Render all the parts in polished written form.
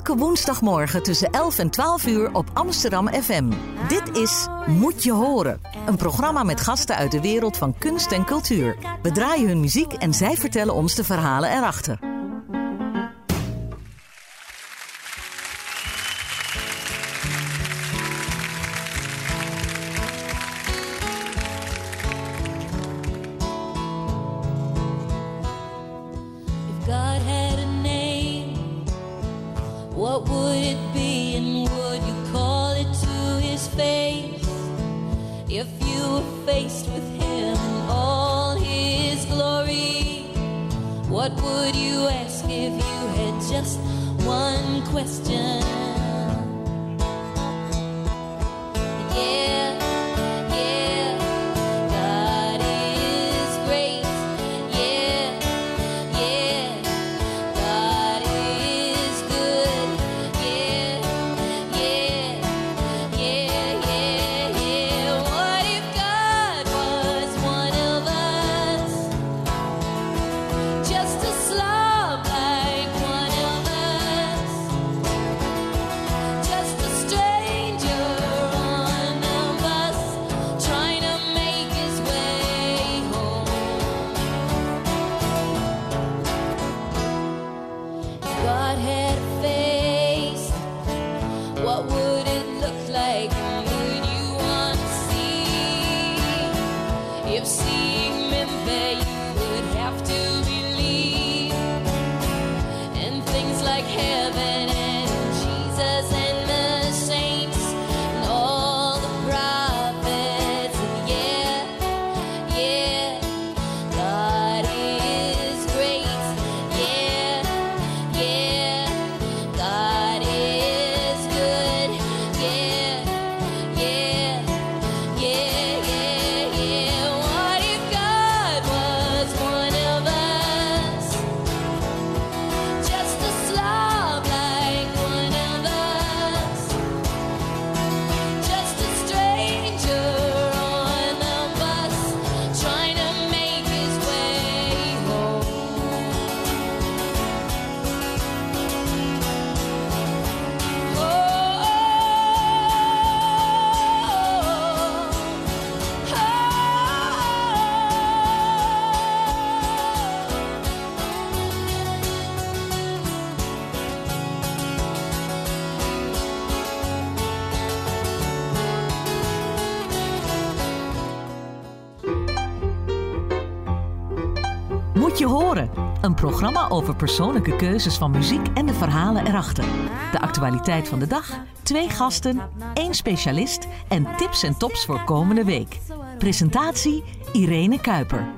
Elke woensdagmorgen tussen 11 en 12 uur op Amsterdam FM. Dit is Moet je horen. Een programma met gasten uit de wereld van kunst en cultuur. We draaien hun muziek en zij vertellen ons de verhalen erachter. What would it be, and would you call it to his face? If you were faced with him in all his glory, what would you ask if you had just one question? Yeah. Moet je horen. Een programma over persoonlijke keuzes van muziek en de verhalen erachter. De actualiteit van de dag, 2 gasten, 1 specialist en tips en tops voor komende week. Presentatie Irene Kuiper.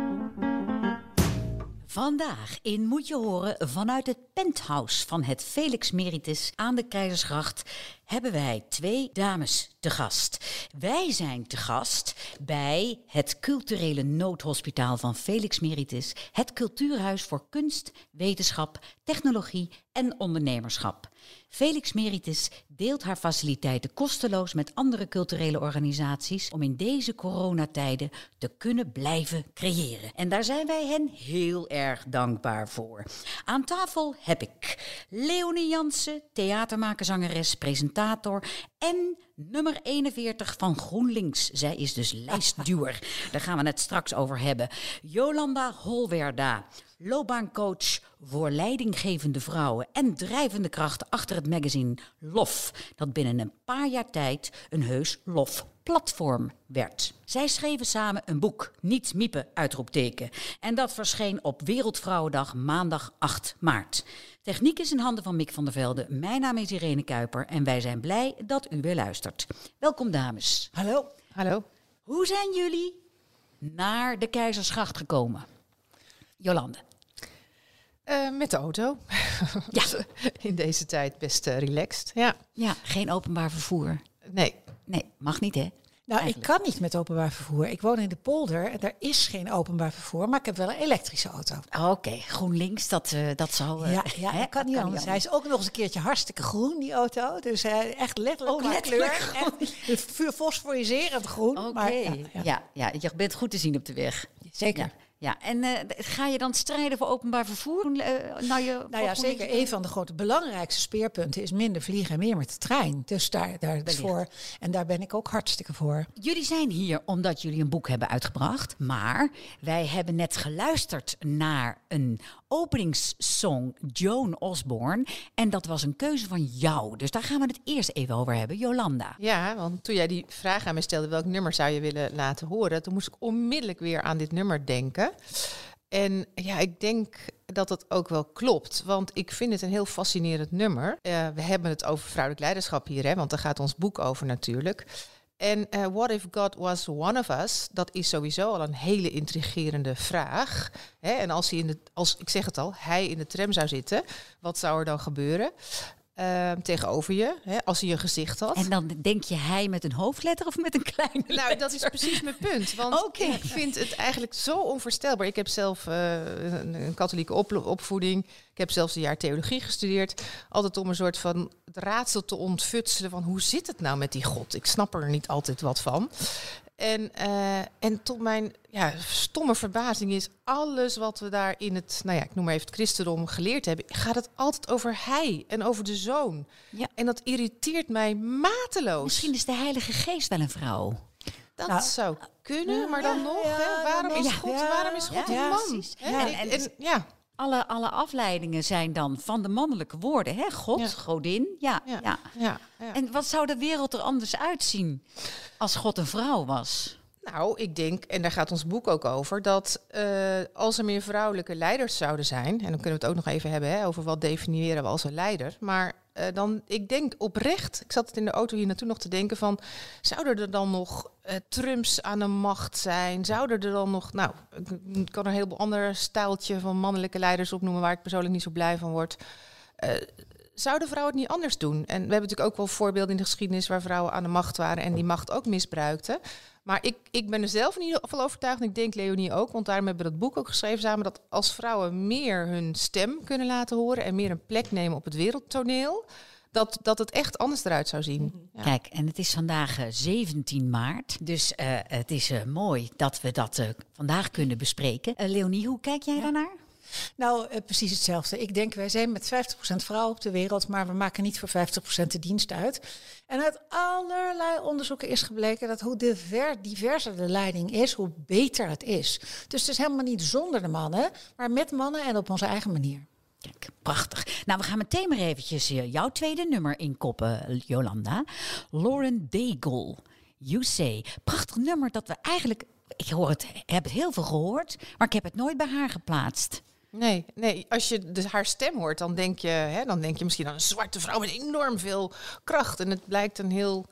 Vandaag in Moet je horen vanuit het penthouse van het Felix Meritis aan de Keizersgracht hebben wij 2 dames te gast. Wij zijn te gast bij het culturele noodhospitaal van Felix Meritis, het cultuurhuis voor kunst, wetenschap, technologie en ondernemerschap. Felix Meritis deelt haar faciliteiten kosteloos met andere culturele organisaties om in deze coronatijden te kunnen blijven creëren. En daar zijn wij hen heel erg dankbaar voor. Aan tafel heb ik Leonie Jansen, theatermaker, zangeres, presentator en nummer 41 van GroenLinks. Zij is dus lijstduwer. Daar gaan we het straks over hebben. Jolanda Holwerda, loopbaancoach voor leidinggevende vrouwen en drijvende krachten achter het magazine Lof, dat binnen een paar jaar tijd een heus Lof-platform werd. Zij schreven samen een boek, Niet Miepen, uitroepteken. En dat verscheen op Wereldvrouwendag maandag 8 maart. Techniek is in handen van Mick van der Velde. Mijn naam is Irene Kuiper en wij zijn blij dat u weer luistert. Welkom dames. Hallo. Hallo. Hoe zijn jullie naar de Keizersgracht gekomen? Jolande. Met de auto. Ja. In deze tijd best relaxed. Ja. Ja, geen openbaar vervoer. Nee. Nee, mag niet hè? Nou, Eigenlijk. ik kan niet met openbaar vervoer. Ik woon in de polder en daar is geen openbaar vervoer, maar ik heb wel een elektrische auto. Oké, GroenLinks, dat zal... Ja, dat kan niet anders. Hij is ook nog eens een keertje hartstikke groen, die auto. Dus echt letterlijk qua kleur. Echt fosforiserend groen. Oké, Maar, ja, je bent goed te zien op de weg. Zeker. Ja, en ga je dan strijden voor openbaar vervoer? Nou ja, zeker. Een van de grote belangrijkste speerpunten is minder vliegen en meer met de trein. Dus daar is voor. En daar ben ik ook hartstikke voor. Jullie zijn hier omdat jullie een boek hebben uitgebracht. Maar wij hebben net geluisterd naar een openingssong, Joan Osborne. En dat was een keuze van jou. Dus daar gaan we het eerst even over hebben. Jolanda. Ja, want toen jij die vraag aan me stelde, welk nummer zou je willen laten horen? Toen moest ik onmiddellijk weer aan dit nummer denken. En ja, ik denk dat het ook wel klopt. Want ik vind het een heel fascinerend nummer. We hebben het over vrouwelijk leiderschap hier, hè, want daar gaat ons boek over natuurlijk. En what if God was one of us? Dat is sowieso al een hele intrigerende vraag. Hè? En als ik zeg het al, hij in de tram zou zitten, wat zou er dan gebeuren? Tegenover je, hè, als hij een gezicht had. En dan denk je hij met een hoofdletter of met een kleine letter? Nou, dat is precies mijn punt. Want ik vind het eigenlijk zo onvoorstelbaar. Ik heb zelf een katholieke opvoeding. Ik heb zelfs een jaar theologie gestudeerd. Altijd om een soort van het raadsel te ontfutselen van hoe zit het nou met die God? Ik snap er niet altijd wat van. En tot mijn stomme verbazing is alles wat we daar in het, ik noem maar even het christendom geleerd hebben, gaat het altijd over hij en over de zoon. Ja. En dat irriteert mij mateloos. Misschien is de Heilige Geest wel een vrouw. Dat zou kunnen, maar dan nog, hè, waarom is God een man? Ja. Alle afleidingen zijn dan van de mannelijke woorden. Hè? God, godin. Ja. En wat zou de wereld er anders uitzien als God een vrouw was? Nou, ik denk, en daar gaat ons boek ook over, dat als er meer vrouwelijke leiders zouden zijn, en dan kunnen we het ook nog even hebben over wat definiëren we als een leider, maar ik denk oprecht, ik zat het in de auto hier naartoe nog te denken van, zouden er dan nog Trumps aan de macht zijn? Zouden er dan nog, ik kan er een heleboel ander staaltje van mannelijke leiders opnoemen waar ik persoonlijk niet zo blij van word. Zouden vrouwen het niet anders doen? En we hebben natuurlijk ook wel voorbeelden in de geschiedenis waar vrouwen aan de macht waren en die macht ook misbruikten. Maar ik ben er zelf in ieder geval overtuigd, en ik denk Leonie ook, want daarom hebben we dat boek ook geschreven samen, dat als vrouwen meer hun stem kunnen laten horen en meer een plek nemen op het wereldtoneel, dat het echt anders eruit zou zien. Ja. Kijk, en het is vandaag 17 maart, dus het is mooi dat we dat vandaag kunnen bespreken. Leonie, hoe kijk jij daarnaar? Nou, precies hetzelfde. Ik denk, wij zijn met 50% vrouwen op de wereld, maar we maken niet voor 50% de dienst uit. En uit allerlei onderzoeken is gebleken dat hoe diverser de leiding is, hoe beter het is. Dus het is helemaal niet zonder de mannen, maar met mannen en op onze eigen manier. Kijk, prachtig. Nou, we gaan meteen maar eventjes jouw tweede nummer inkoppen, Jolanda. Lauren Daigle, You Say. Prachtig nummer dat we eigenlijk, heb het heel veel gehoord, maar ik heb het nooit bij haar geplaatst. Nee, als je dus haar stem hoort, dan denk je misschien aan een zwarte vrouw met enorm veel kracht. En het blijkt een heel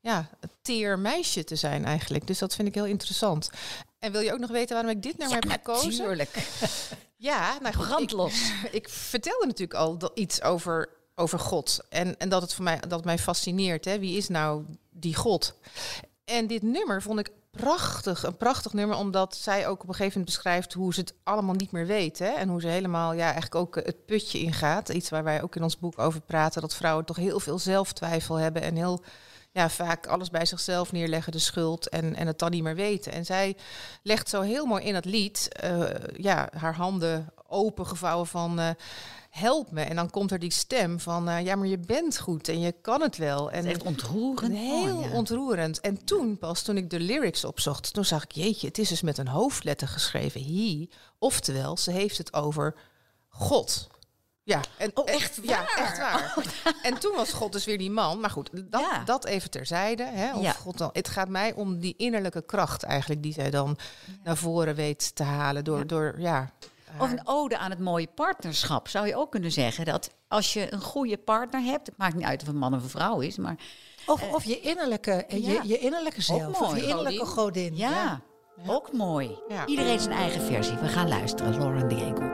teer meisje te zijn eigenlijk. Dus dat vind ik heel interessant. En wil je ook nog weten waarom ik dit nummer heb gekozen? Natuurlijk. Ja, nou goed, brandlos. Ik vertelde natuurlijk al iets over God. En dat het mij fascineert. Hè? Wie is nou die God? En dit nummer vond ik een prachtig nummer, omdat zij ook op een gegeven moment beschrijft hoe ze het allemaal niet meer weet. Hè? En hoe ze helemaal eigenlijk ook het putje ingaat. Iets waar wij ook in ons boek over praten, dat vrouwen toch heel veel zelftwijfel hebben en heel vaak alles bij zichzelf neerleggen, de schuld en het dan niet meer weten. En zij legt zo heel mooi in het lied haar handen opengevouwen van help me. En dan komt er die stem van maar je bent goed en je kan het wel. En het is echt ontroerend. Heel ontroerend. En toen ik de lyrics opzocht, toen zag ik, jeetje, het is dus met een hoofdletter geschreven. He, oftewel, ze heeft het over God. Ja, echt waar? Ja, echt waar. En toen was God dus weer die man. Maar goed, dat even terzijde. Hè, God dan, het gaat mij om die innerlijke kracht eigenlijk die zij dan naar voren weet te halen door Of een ode aan het mooie partnerschap. Zou je ook kunnen zeggen dat als je een goede partner hebt, het maakt niet uit of het een man of een vrouw is, maar of je innerlijke, je innerlijke zelf, of je innerlijke godin. Ja, ook mooi. Ja. Iedereen zijn eigen versie. We gaan luisteren, Lauren Daigle.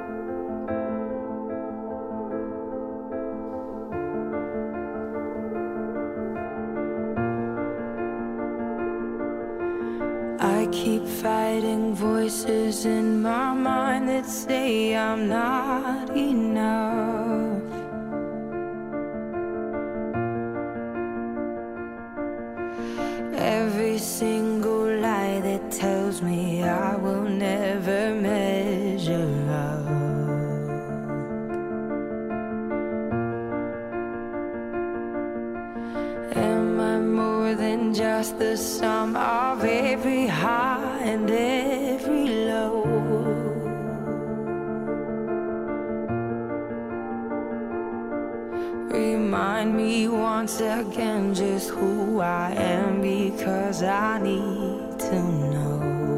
I keep fighting voices in my mind that say I'm not enough. Every single lie that tells me I will never measure us the sum of every high and every low. Remind me once again just who I am, because I need to know.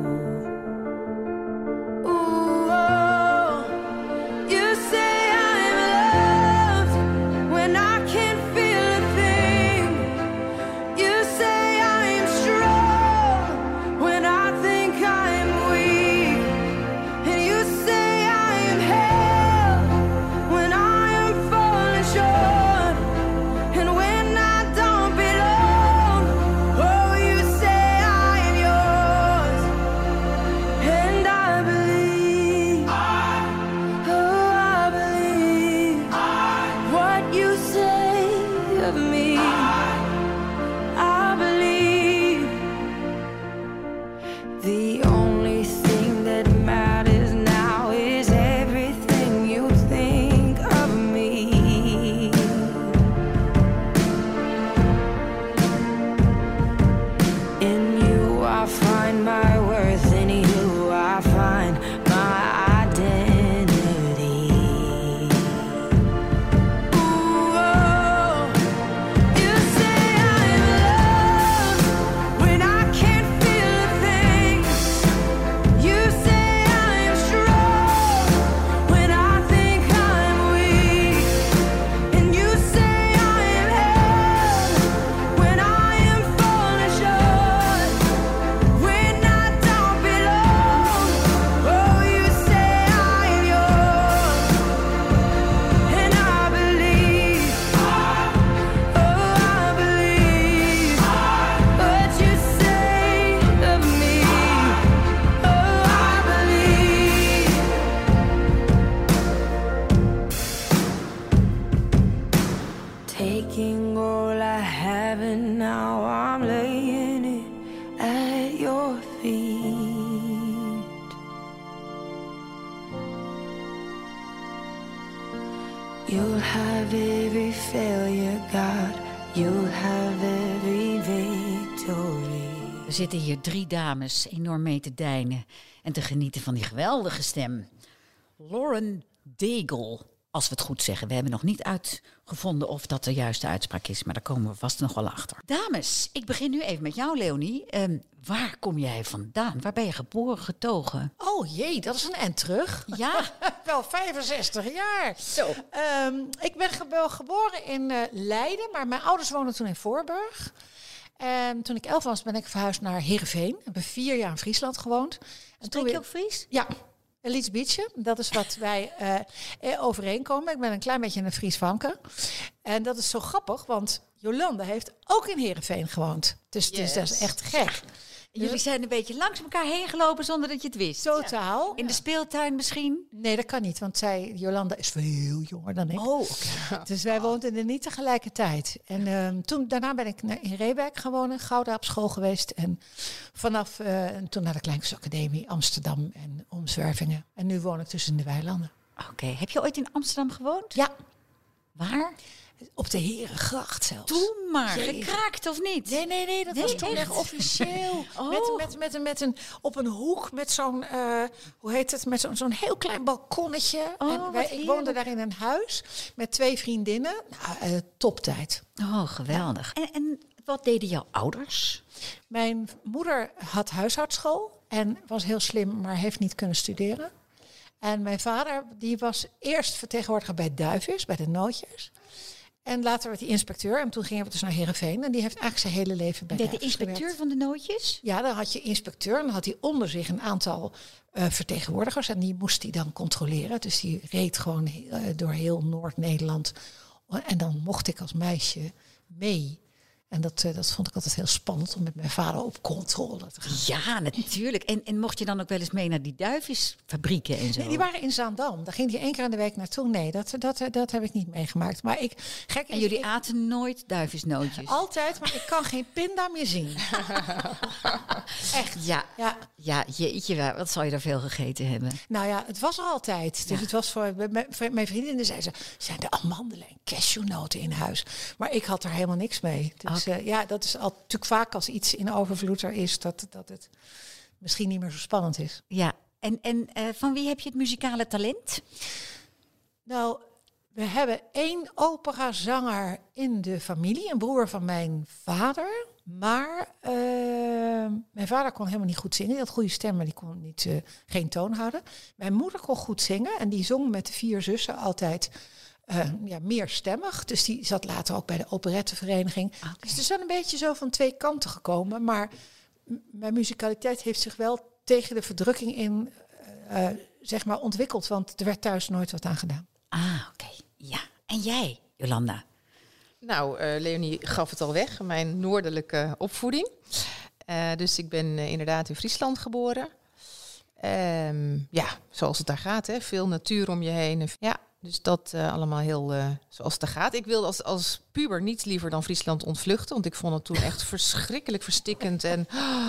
Ooh, oh, you say I'm loved when I can't feel a thing. You say I'm strong when I think I'm weak. And you say I am held when I am falling short. And when I don't belong, oh, you say I am yours. And I believe, oh, I believe what you say of me. I believe the only thing that matters now is everything you think of me. In you I find my worth, in you I find my identity. Ooh, oh, you say I'm loved when I can't feel a thing. You say I'm strong when I think I'm weak. And you say I am held when I am falling short. When I don't belong, oh, you say I am yours. And I believe, oh, I believe what you say of me. Oh, I believe. Taking all I have and now I'm laying it at your feet. You'll have every failure, God. You'll have every victory. Er zitten hier 3 dames enorm mee te deinen en te genieten van die geweldige stem. Lauren Daigle, als we het goed zeggen. We hebben nog niet uitgevonden of dat de juiste uitspraak is, maar daar komen we vast nog wel achter. Dames, ik begin nu even met jou, Leonie. Waar kom jij vandaan? Waar ben je geboren, getogen? Oh jee, dat is een end terug. Ja, Wel 65 jaar. zo. Ik ben geboren in Leiden, maar mijn ouders woonden toen in Voorburg. En toen ik 11 was, ben ik verhuisd naar Heerenveen. Ik heb 4 jaar in Friesland gewoond. En Spreek je ook Fries? Ja, Lietsbietje. Dat is wat wij overeenkomen. Ik ben een klein beetje een Fries-Vanke. En dat is zo grappig, want Jolanda heeft ook in Heerenveen gewoond. Dus dat is echt gek. Jullie zijn een beetje langs elkaar heen gelopen zonder dat je het wist. Totaal. In de speeltuin misschien? Nee, dat kan niet, want Jolanda is veel jonger dan ik. Oh, oké. Dus wij woonden er niet tegelijkertijd. En daarna ben ik in Reewijk gewoond, in Gouda op school geweest. En vanaf toen naar de Kleinkunstacademie Amsterdam en omzwervingen. En nu woon ik tussen in de weilanden. Oké. Heb je ooit in Amsterdam gewoond? Ja, Waar? op de Herengracht zelfs. Doe maar. Jee. Gekraakt of niet? Nee, dat Nee, was toen echt? echt officieel. Oh. Met een op een hoek met zo'n, hoe heet het, met zo'n heel klein balkonnetje. Oh, en wat ik heerlijk. woonde daar in een huis met 2 vriendinnen. Nou, toptijd. Oh, geweldig. En wat deden jouw ouders? Mijn moeder had huishoudschool en was heel slim, maar heeft niet kunnen studeren. En mijn vader, die was eerst vertegenwoordiger bij Duivis, bij de Nootjes. En later werd hij inspecteur. En toen gingen we dus naar Heerenveen. En die heeft eigenlijk zijn hele leven bij Deed de Duivis inspecteur gewerkt. van de nootjes? Ja, dan had je inspecteur. En dan had hij onder zich een aantal vertegenwoordigers. En die moest hij dan controleren. Dus die reed gewoon door heel Noord-Nederland. En dan mocht ik als meisje mee. En dat vond ik altijd heel spannend om met mijn vader op controle te gaan. Ja, natuurlijk. En mocht je dan ook wel eens mee naar die duivisfabrieken en zo? Nee, die waren in Zaandam. Daar ging hij 1 keer aan de week naartoe. Nee, dat heb ik niet meegemaakt. Maar En jullie aten nooit duivisnootjes? Altijd, maar ik kan geen pinda meer zien. Echt. Ja. Ja. Ja, jeetje, wat zou je daar veel gegeten hebben? Nou ja, het was er altijd. Dus het was voor mijn vriendinnen zeiden ze, zijn er amandelen en cashewnoten in huis? Maar ik had er helemaal niks mee. Dus Dus dat is al natuurlijk vaak als iets in overvloed er is, dat het misschien niet meer zo spannend is. Ja, en van wie heb je het muzikale talent? Nou, we hebben 1 operazanger in de familie, een broer van mijn vader. Maar mijn vader kon helemaal niet goed zingen. Die had goede stem, maar die kon geen toon houden. Mijn moeder kon goed zingen en die zong met de 4 zussen altijd meerstemmig. Dus die zat later ook bij de operettevereniging. Okay. Dus het is dan een beetje zo van 2 kanten gekomen. Maar mijn muzikaliteit heeft zich wel tegen de verdrukking in ontwikkeld. Want er werd thuis nooit wat aan gedaan. Oké. Ja. En jij, Jolanda? Nou, Leonie gaf het al weg, mijn noordelijke opvoeding. Dus ik ben inderdaad in Friesland geboren. Zoals het daar gaat, hè. Veel natuur om je heen. Ja, dus dat allemaal heel zoals het daar gaat. Ik wilde als puber niets liever dan Friesland ontvluchten. Want ik vond het toen echt verschrikkelijk verstikkend. En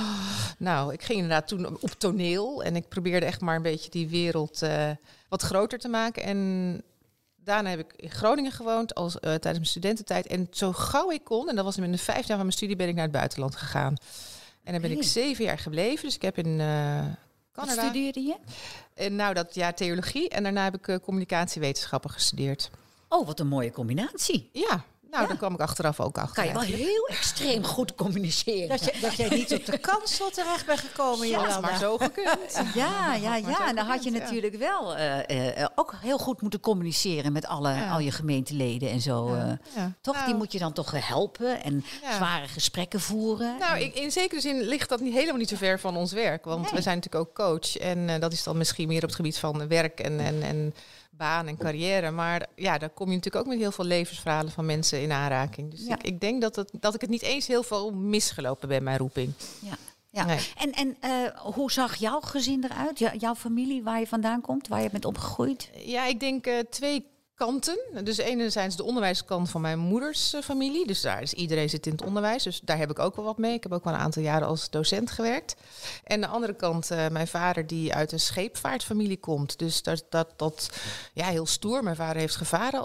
ik ging inderdaad toen op toneel. En ik probeerde echt maar een beetje die wereld wat groter te maken. En daarna heb ik in Groningen gewoond tijdens mijn studententijd. En zo gauw ik kon, en dat was in de 5 jaar van mijn studie, ben ik naar het buitenland gegaan. En dan ben ik 7 jaar gebleven. Dus ik heb in Canada... Wat studeerde je? Dat jaar theologie. En daarna heb ik communicatiewetenschappen gestudeerd. Oh, wat een mooie combinatie. Ja. Daar kwam ik achteraf ook achter. Kan je wel heel extreem goed communiceren. Dat jij niet op de kansel terecht bent gekomen, Jolanda. Ja, maar zo gekund. En dan had je natuurlijk wel ook heel goed moeten communiceren met al je gemeenteleden en zo. Toch? Die moet je dan toch helpen en zware gesprekken voeren. Nou, in zekere zin ligt dat helemaal niet zo ver van ons werk. Want we zijn natuurlijk ook coach. En dat is dan misschien meer op het gebied van werk en baan en carrière. Maar daar kom je natuurlijk ook met heel veel levensverhalen van mensen in aanraking. Dus ik denk dat ik het niet eens heel veel misgelopen ben, mijn roeping. Ja. Nee. En hoe zag jouw gezin eruit? Jouw familie, waar je vandaan komt, waar je bent opgegroeid? Ja, ik denk 2 kanten. Dus enerzijds de onderwijskant van mijn moeders familie. Dus iedereen zit in het onderwijs. Dus daar heb ik ook wel wat mee. Ik heb ook wel een aantal jaren als docent gewerkt. En de andere kant, mijn vader die uit een scheepvaartfamilie komt. Dus dat heel stoer. Mijn vader heeft gevaren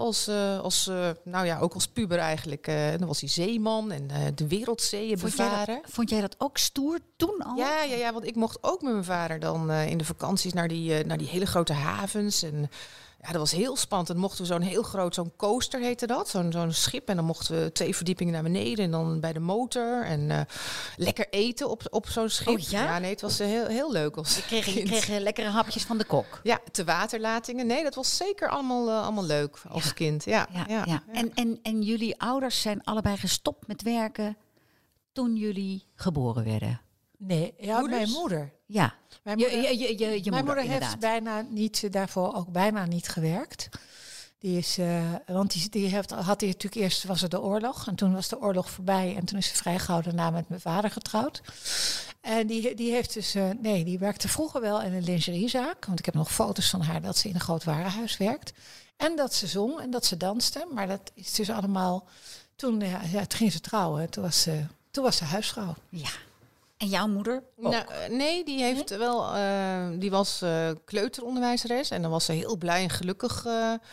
ook als puber eigenlijk. Dan was hij zeeman en de wereldzeeën bevaren. Vond jij dat ook stoer toen al? Ja, want ik mocht ook met mijn vader dan in de vakanties naar die hele grote havens. En dat was heel spannend. Dan mochten we zo'n coaster heette dat. Zo'n schip. En dan mochten we 2 verdiepingen naar beneden. En dan bij de motor. En lekker eten op zo'n schip. Oh ja? Ja, nee, het was heel, heel leuk. Je kreeg lekkere hapjes van de kok. Ja, te waterlatingen. Nee, dat was zeker allemaal leuk als kind. Ja. En jullie ouders zijn allebei gestopt met werken toen jullie geboren werden? Nee, mijn moeder. Ja, mijn moeder heeft daarvoor ook bijna niet gewerkt. Die is, want die had natuurlijk eerst was er de oorlog en toen was de oorlog voorbij en toen is ze vrijgehouden na met mijn vader getrouwd. En die heeft dus, die werkte vroeger wel in een lingeriezaak, want ik heb nog foto's van haar dat ze in een groot warenhuis werkt en dat ze zong en dat ze danste, maar dat is dus allemaal toen ging ze trouwen, toen was ze huisvrouw. Ja. En jouw moeder ook? Nee, die heeft wel. Die was kleuteronderwijzeres en dan was ze heel blij en gelukkig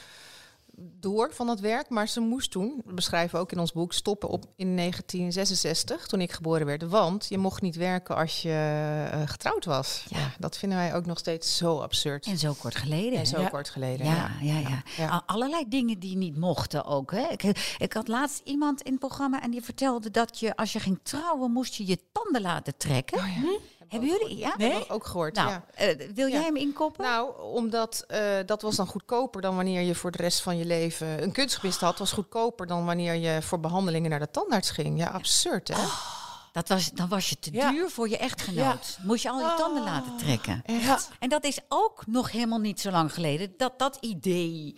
door van dat werk. Maar ze moest toen, we beschrijven ook in ons boek, stoppen in 1966, toen ik geboren werd. Want je mocht niet werken als je getrouwd was. Ja, dat vinden wij ook nog steeds zo absurd. En zo kort geleden. Kort geleden. Ja. Allerlei dingen die niet mochten ook. Hè? Ik had laatst iemand in het programma en die vertelde dat je, als je ging trouwen, moest je je tanden laten trekken. Oh ja. Hebben jullie? Ja? Nee? Dat heb ik ook gehoord. Nou, wil jij hem inkoppen? Nou, omdat dat was dan goedkoper dan wanneer je voor de rest van je leven een kunstgebist had. Was goedkoper dan wanneer je voor behandelingen naar de tandarts ging. Ja, absurd hè? Dan was je te duur voor je echtgenoot. Ja. Moest je al je tanden laten trekken. Echt? En dat is ook nog helemaal niet zo lang geleden. Dat idee.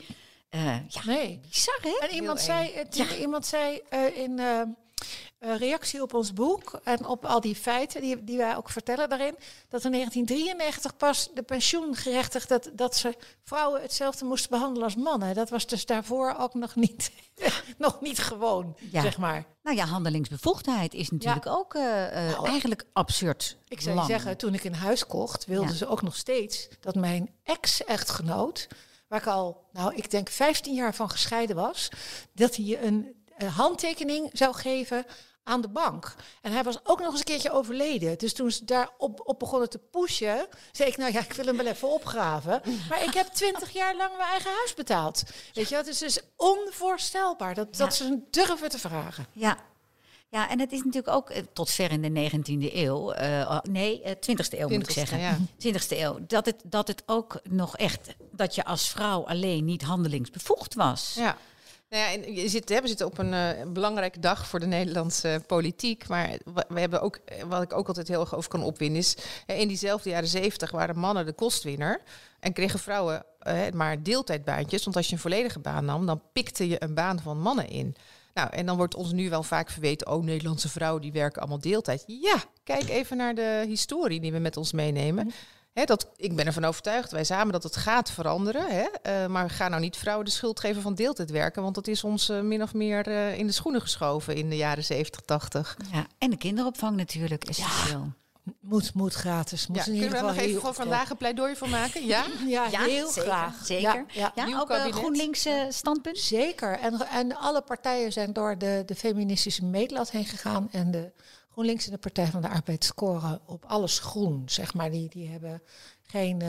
Bizar hè? En iemand zei in reactie op ons boek en op al die feiten die wij ook vertellen daarin, dat in 1993 pas de pensioengerechtigde dat ze vrouwen hetzelfde moesten behandelen als mannen. Dat was dus daarvoor ook nog niet gewoon, zeg maar. Nou ja, handelingsbevoegdheid is natuurlijk ook eigenlijk absurd. Ik zou je zeggen, toen ik een huis kocht, wilden ze ook nog steeds dat mijn ex-echtgenoot, waar ik al, ik denk 15 jaar van gescheiden was, dat hij een handtekening zou geven aan de bank. En hij was ook nog eens een keertje overleden. Dus toen ze daar op begonnen te pushen, zei ik, nou ja, ik wil hem wel even opgraven. Maar ik heb 20 jaar lang mijn eigen huis betaald. Weet je, het is dus onvoorstelbaar dat ze hem durven te vragen. Ja. Ja, en het is natuurlijk ook tot ver in de 19e eeuw, 20e eeuw moet ik zeggen. Ja. 20e eeuw, dat het ook nog echt, dat je als vrouw alleen niet handelingsbevoegd was. Ja. Nou ja, en we zitten op een belangrijke dag voor de Nederlandse politiek. Maar we hebben ook, wat ik ook altijd heel erg over kan opwinden, is in diezelfde jaren 70 waren mannen de kostwinner. En kregen vrouwen maar deeltijdbaantjes. Want als je een volledige baan nam, dan pikte je een baan van mannen in. Nou, en dan wordt ons nu wel vaak verweten, Nederlandse vrouwen die werken allemaal deeltijd. Ja, kijk even naar de historie die we met ons meenemen. Ik ben ervan overtuigd, wij samen, dat het gaat veranderen. Maar we gaan nou niet vrouwen de schuld geven van deeltijd werken. Want dat is ons min of meer in de schoenen geschoven in de jaren 70, 80. Ja, en de kinderopvang natuurlijk, essentieel. Moet gratis. Moet in kunnen ieder we geval nog even van vandaag een pleidooi voor maken? Ja? Ja, heel zeker, graag. Zeker. Ja. Ja, Nieuw ook kabinet. GroenLinks standpunt? Zeker. En alle partijen zijn door de feministische meetlat heen gegaan. En de GroenLinks en de Partij van de Arbeid scoren op alles groen. Zeg maar. Die hebben geen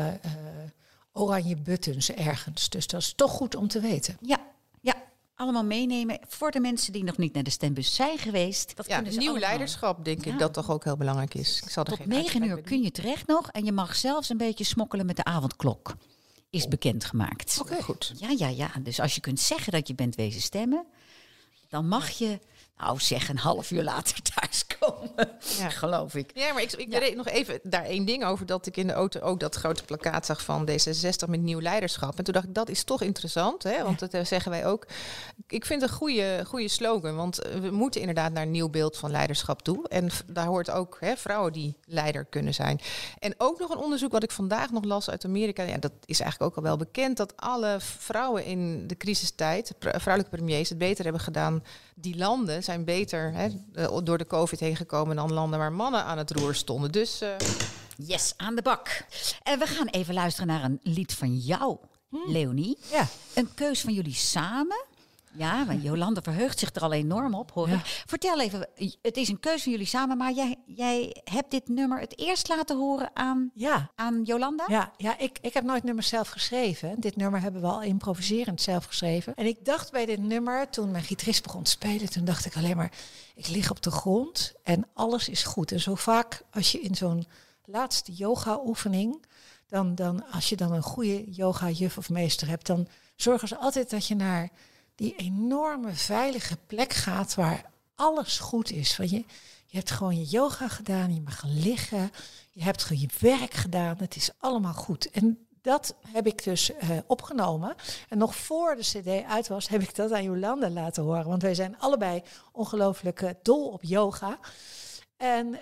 oranje buttons ergens. Dus dat is toch goed om te weten. Ja. Allemaal meenemen voor de mensen die nog niet naar de stembus zijn geweest. Dat kunnen ze nieuw allemaal. Leiderschap, denk ik, dat toch ook heel belangrijk is. Ik zal er Tot geen 9 uitspraak uur bij kun je terecht nog. En je mag zelfs een beetje smokkelen met de avondklok. Is bekendgemaakt. doen. Oké, goed. Ja. Dus als je kunt zeggen dat je bent wezen stemmen, dan mag je, zeg een half uur later thuiskomen. Ja. Geloof ik. Ja, maar ik weet nog even daar één ding over, dat ik in de auto ook dat grote plakkaat zag van D66 met nieuw leiderschap. En toen dacht ik, dat is toch interessant, hè? Want dat zeggen wij ook. Ik vind het een goede slogan, want we moeten inderdaad naar een nieuw beeld van leiderschap toe. En daar hoort ook vrouwen die leider kunnen zijn. En ook nog een onderzoek wat ik vandaag nog las uit Amerika. Ja, dat is eigenlijk ook al wel bekend, dat alle vrouwen in de crisistijd, vrouwelijke premiers, het beter hebben gedaan. Die landen zijn beter door de COVID heen gekomen dan landen waar mannen aan het roer stonden. Dus Yes, aan de bak. En we gaan even luisteren naar een lied van jou, Leonie. Ja. Een keus van jullie samen. Ja, want Jolanda verheugt zich er al enorm op, hoor ik. Vertel even, het is een keus van jullie samen, maar jij hebt dit nummer het eerst laten horen aan Jolanda? Ja, ik heb nooit nummers zelf geschreven. Dit nummer hebben we al improviserend zelf geschreven. En ik dacht bij dit nummer, toen mijn gitarist begon te spelen, toen dacht ik alleen maar, ik lig op de grond en alles is goed. En zo vaak als je in zo'n laatste yoga-oefening, dan als je dan een goede yoga-juf of meester hebt, dan zorgen ze altijd dat je naar die enorme veilige plek gaat waar alles goed is. Want je hebt gewoon je yoga gedaan, je mag gaan liggen, je hebt gewoon je werk gedaan, het is allemaal goed. En dat heb ik dus opgenomen. En nog voor de cd uit was, heb ik dat aan Jolanda laten horen. Want wij zijn allebei ongelooflijk dol op yoga. En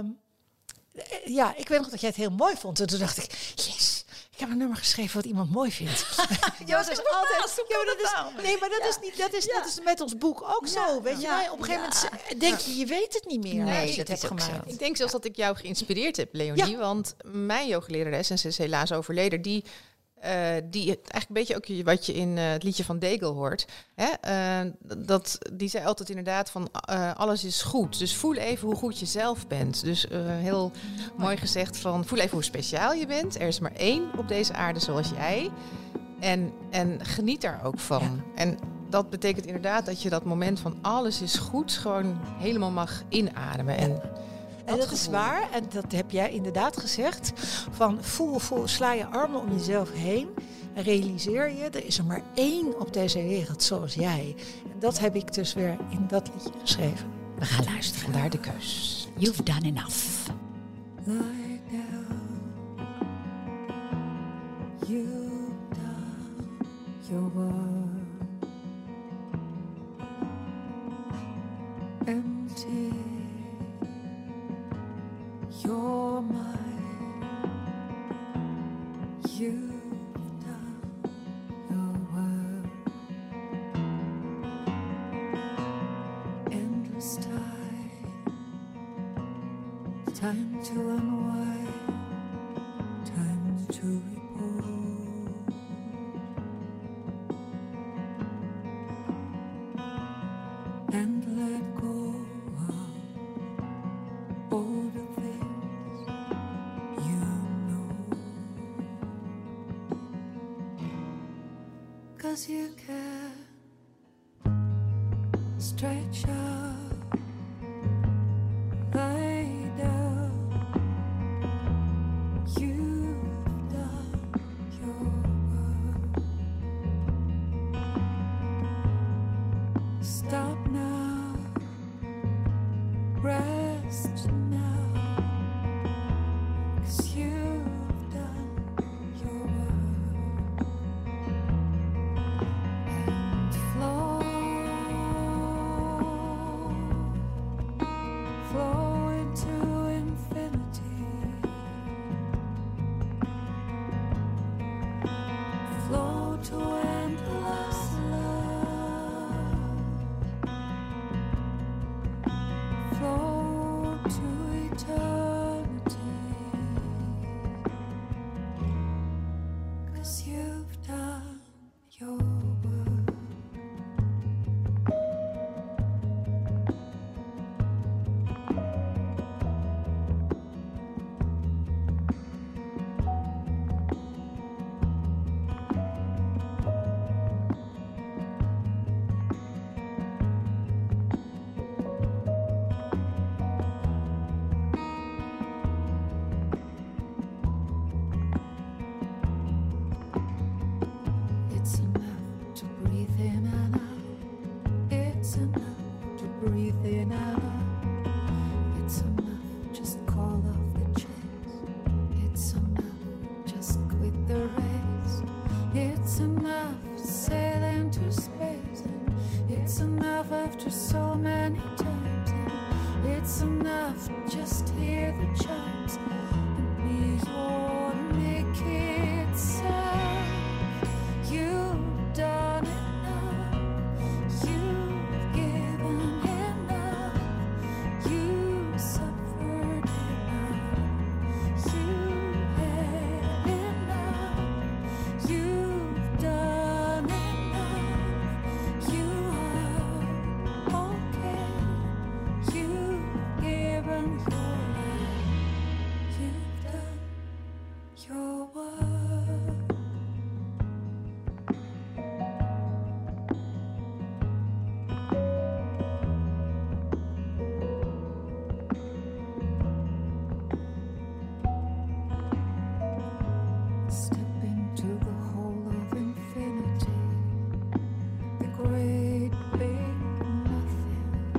ik weet nog dat jij het heel mooi vond. En toen dacht ik, yes, ik heb een nummer geschreven wat iemand mooi vindt. Dat is altijd. Dat is met ons boek ook zo. Weet je, op een gegeven moment denk je weet het niet meer. Nee, als je dat het is hebt ook gemaakt. zo. ik denk zelfs dat ik jou geïnspireerd heb, Leonie. Ja. Want mijn yogalerares, en ze is helaas overleden, die eigenlijk een beetje ook wat je in het liedje van Degel hoort. Die zei altijd inderdaad van alles is goed. Dus voel even hoe goed je zelf bent. Dus heel mooi gezegd van voel even hoe speciaal je bent. Er is maar één op deze aarde zoals jij. En geniet daar ook van. Ja. En dat betekent inderdaad dat je dat moment van alles is goed gewoon helemaal mag inademen. En dat is waar, en dat heb jij inderdaad gezegd. Van voel, sla je armen om jezelf heen. En realiseer je, er is er maar één op deze wereld zoals jij. En dat heb ik dus weer in dat liedje geschreven. We gaan luisteren. Vandaar de keus. You've done enough. Lie down. You've done your work. Empty. You're mine. You've done your work. Endless time to unwind, time to repose. And let go. 'cause you care. Stretch out, lay down. You've done your work. Stop now, rest now, 'cause you've done your work. And flow into infinity. Flow to endless love. Flow to eternity. 'Cause you've done your work. It's enough to breathe in and out. It's enough to breathe in and out. It's enough, just call off the chase. It's enough, just quit the race. It's enough, sail into space. And it's enough after so many times. And it's enough, just hear the chimes. And be your naked self. You've done enough. You've given enough. You suffered enough. You had enough. You've done enough. You are okay. You've given your life. You've done your work. Step into the whole of infinity, the great big nothing.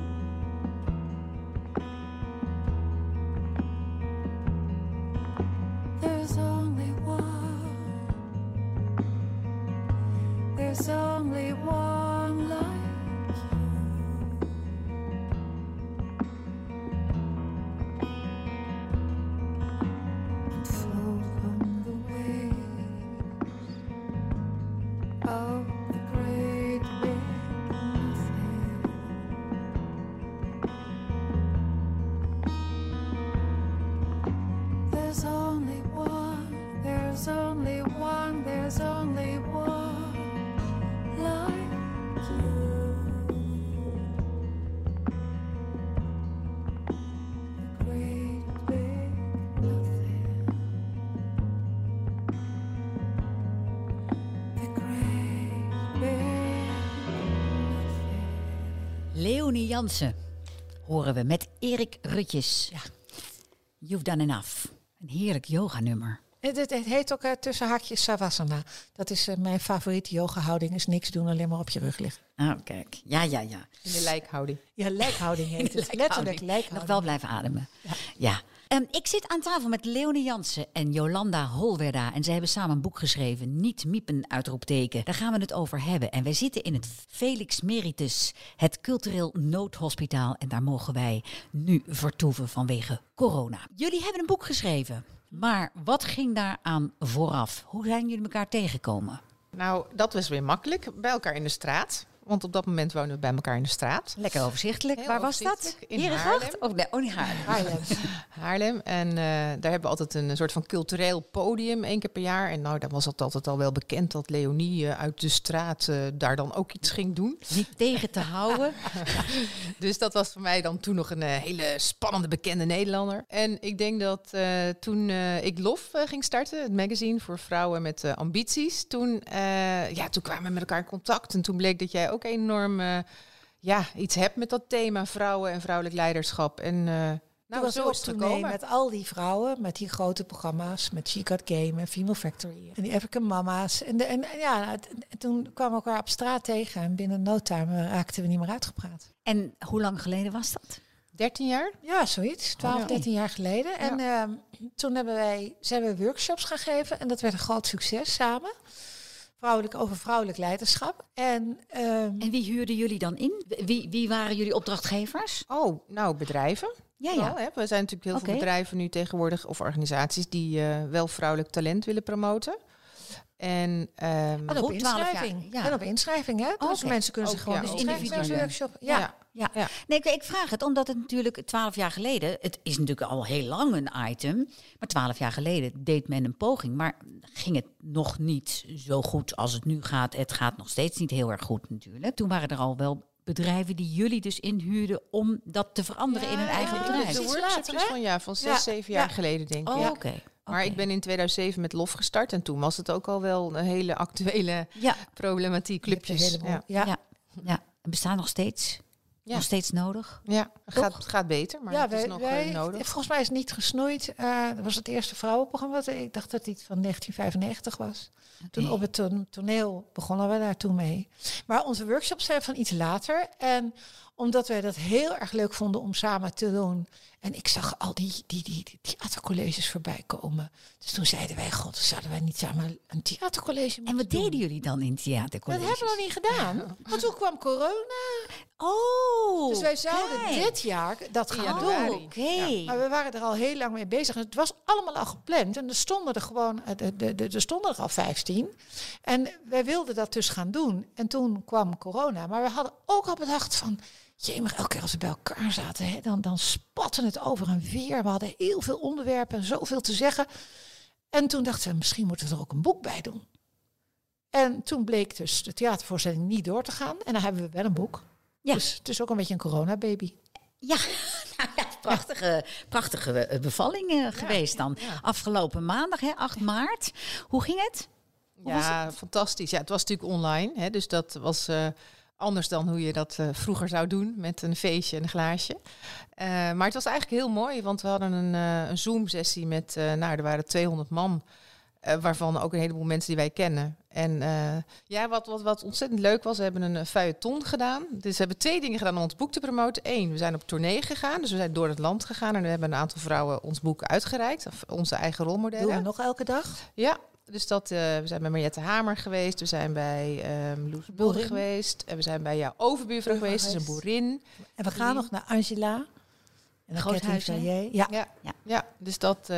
There's only one. There's only one like you. And float on the waves of the great big nothing. There's only one, there's only one, there's only one like you. The great big nothing. The great big nothing. Leonie Jansen horen we met Erik Rutjes. Ja. You've done enough. Een heerlijk yoganummer. Het heet ook tussen haakjes Savasana. Dat is mijn favoriete yogahouding. Is niks doen, alleen maar op je rug liggen. Oh, kijk. Ja. In de lijkhouding. Ja, lijkhouding heet het. Letterlijk lijkhouding. Nog wel blijven ademen. Ja. Ik zit aan tafel met Leonie Jansen en Jolanda Holwerda. En ze hebben samen een boek geschreven. Niet miepen, uitroepteken. Daar gaan we het over hebben. En wij zitten in het Felix Meritus, het cultureel noodhospitaal. En daar mogen wij nu vertoeven vanwege corona. Jullie hebben een boek geschreven. Maar wat ging daaraan vooraf? Hoe zijn jullie elkaar tegengekomen? Nou, dat was weer makkelijk. Bij elkaar in de straat. Want op dat moment woonden we bij elkaar in de straat. Lekker overzichtelijk. Heel Waar was dat? overzichtelijk. In Herengracht? Haarlem. Niet Haarlem. Haarlem. Haarlem. En daar hebben we altijd een soort van cultureel podium 1 keer per jaar. En nou, dan was het altijd al wel bekend dat Leonie uit de straat daar dan ook iets ging doen. Niet tegen te houden. Dus dat was voor mij dan toen nog een hele spannende bekende Nederlander. En ik denk dat toen ik LOF ging starten, het magazine voor vrouwen met ambities. Toen kwamen we met elkaar in contact. En toen bleek dat jij ook enorm iets hebt met dat thema vrouwen en vrouwelijk leiderschap. En Toen was zo ook is het tournee gekomen. met al die vrouwen, met die grote programma's, met She Got Game en Female Factory en die African Mama's. En toen kwamen we elkaar op straat tegen en binnen no time raakten we niet meer uitgepraat. En hoe lang geleden was dat? 13 jaar? Ja, zoiets. 12, Ja. 13 jaar geleden. En toen zijn we workshops gaan geven en dat werd een groot succes samen. Over vrouwelijk leiderschap. En En wie huurden jullie dan in? Wie waren jullie opdrachtgevers? Oh, nou, bedrijven. Ja, Wel, hè. We zijn natuurlijk heel veel Oké. bedrijven nu tegenwoordig, of organisaties, die wel vrouwelijk talent willen promoten. En en op Goed, 12 jaar, inschrijving. ja. En op inschrijving, hè? Dus Oké. mensen kunnen Ook, zich gewoon ja, inschrijven ook naar zo'n individueel. workshop. Ja. Ja. Ja. Nee, ik vraag het omdat het natuurlijk 12 jaar geleden... Het is natuurlijk al heel lang een item. Maar 12 jaar geleden deed men een poging. Maar ging het nog niet zo goed als het nu gaat. Het gaat nog steeds niet heel erg goed natuurlijk. Toen waren er al wel bedrijven die jullie dus inhuurden... om dat te veranderen in hun eigen ja, bedrijf. De Iets workshops later, is hè? van 6, Ja. 7 jaar Ja. geleden, denk ik. Oh, Ja. oké. Maar ik ben in 2007 met LOF gestart en toen was het ook al wel een hele actuele Ja, problematiek. Clubjes. Ja. Ja. ja. Ja. En bestaan nog steeds? Ja. Nog steeds nodig? Ja, gaat beter, maar het is nog nodig. Volgens mij is het niet gesnoeid. Dat was het eerste vrouwenprogramma. Ik dacht dat het van 1995 was. Toen op het toneel begonnen we daar toen mee. Maar onze workshops zijn van iets later. En omdat wij dat heel erg leuk vonden om samen te doen. En ik zag al die theatercolleges voorbij komen. Dus toen zeiden wij, god, zouden wij niet samen een theatercollege En moeten wat doen? deden jullie dan in Dat theatercolleges? hebben we nog niet gedaan. Want toen kwam corona. Oh, Dus wij zouden kijk. dit jaar dat gaan Oh, doen. oké. Maar we waren er al heel lang mee bezig. En het was allemaal al gepland. En er stonden er gewoon, er stonden er al 15. En wij wilden dat dus gaan doen. En toen kwam corona. Maar we hadden ook al bedacht van... maar elke keer als we bij elkaar zaten, hè, dan spatte het over en weer. We hadden heel veel onderwerpen en zoveel te zeggen. En toen dachten we, misschien moeten we er ook een boek bij doen. En toen bleek dus de theatervoorstelling niet door te gaan. En dan hebben we wel een boek. Ja. Dus het is ook een beetje een coronababy. Ja, nou ja, prachtige bevalling geweest dan. Afgelopen maandag, hè, 8 maart. Hoe ging het? Ja, fantastisch. Ja, het was natuurlijk online, hè, dus dat was anders dan hoe je dat vroeger zou doen met een feestje en een glaasje. Maar het was eigenlijk heel mooi, want we hadden een Zoom-sessie met, er waren 200 man, waarvan ook een heleboel mensen die wij kennen. En wat ontzettend leuk was, we hebben een feuilleton gedaan. Dus we hebben 2 dingen gedaan om ons boek te promoten. 1, we zijn op tournee gegaan, dus we zijn door het land gegaan en we hebben een aantal vrouwen ons boek uitgereikt, of onze eigen rolmodellen. Doen we nog elke dag? Ja, dus we zijn bij Mariette Hamer geweest, we zijn bij Loes Boer Boerin. geweest en we zijn bij jouw overbuurvrouw geweest, dat is een boerin. En we gaan nog naar Angela. En dan Groothuis, hè? Ja. Ja, dus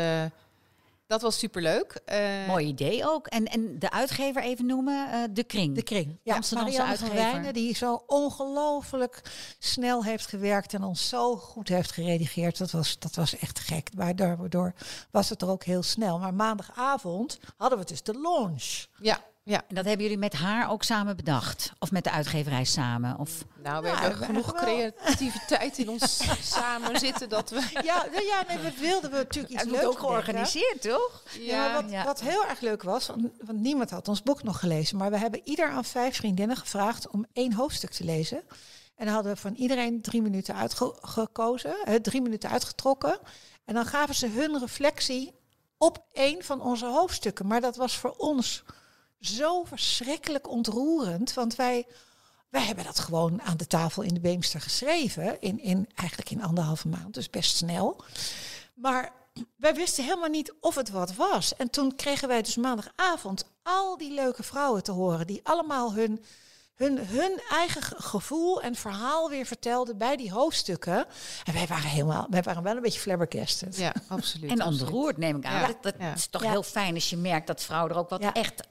dat was superleuk. Mooi idee ook. En de uitgever even noemen, De Kring. De Kring. Ja, Amsterdamse Marianne van uitgever. Wijnen, die zo ongelooflijk snel heeft gewerkt en ons zo goed heeft geredigeerd. Dat was echt gek. Waardoor was het er ook heel snel. Maar maandagavond hadden we dus de launch. Ja. En dat hebben jullie met haar ook samen bedacht? Of met de uitgeverij samen? Of... Nou, we Nou, hebben we genoeg hebben wel- creativiteit in ons samen zitten dat we... We wilden natuurlijk iets Het leuks moet ook bedenken. georganiseerd, toch? Ja, maar wat heel erg leuk was, want niemand had ons boek nog gelezen, maar we hebben ieder aan 5 vriendinnen gevraagd om 1 hoofdstuk te lezen. En dan hadden we van iedereen 3 minuten uitgekozen, 3 minuten uitgetrokken. En dan gaven ze hun reflectie op 1 van onze hoofdstukken. Maar dat was voor ons zo verschrikkelijk ontroerend, want wij hebben dat gewoon aan de tafel in de Beemster geschreven, eigenlijk in 1,5 maand, dus best snel. Maar wij wisten helemaal niet of het wat was. En toen kregen wij dus maandagavond al die leuke vrouwen te horen, die allemaal hun eigen gevoel en verhaal weer vertelden bij die hoofdstukken. En wij waren wel een beetje flabbergasted. Ja, absoluut. En absoluut. ontroerd, neem ik aan. Ja. Dat Ja. is toch Ja. heel fijn als je merkt dat vrouwen er ook wat Ja. echt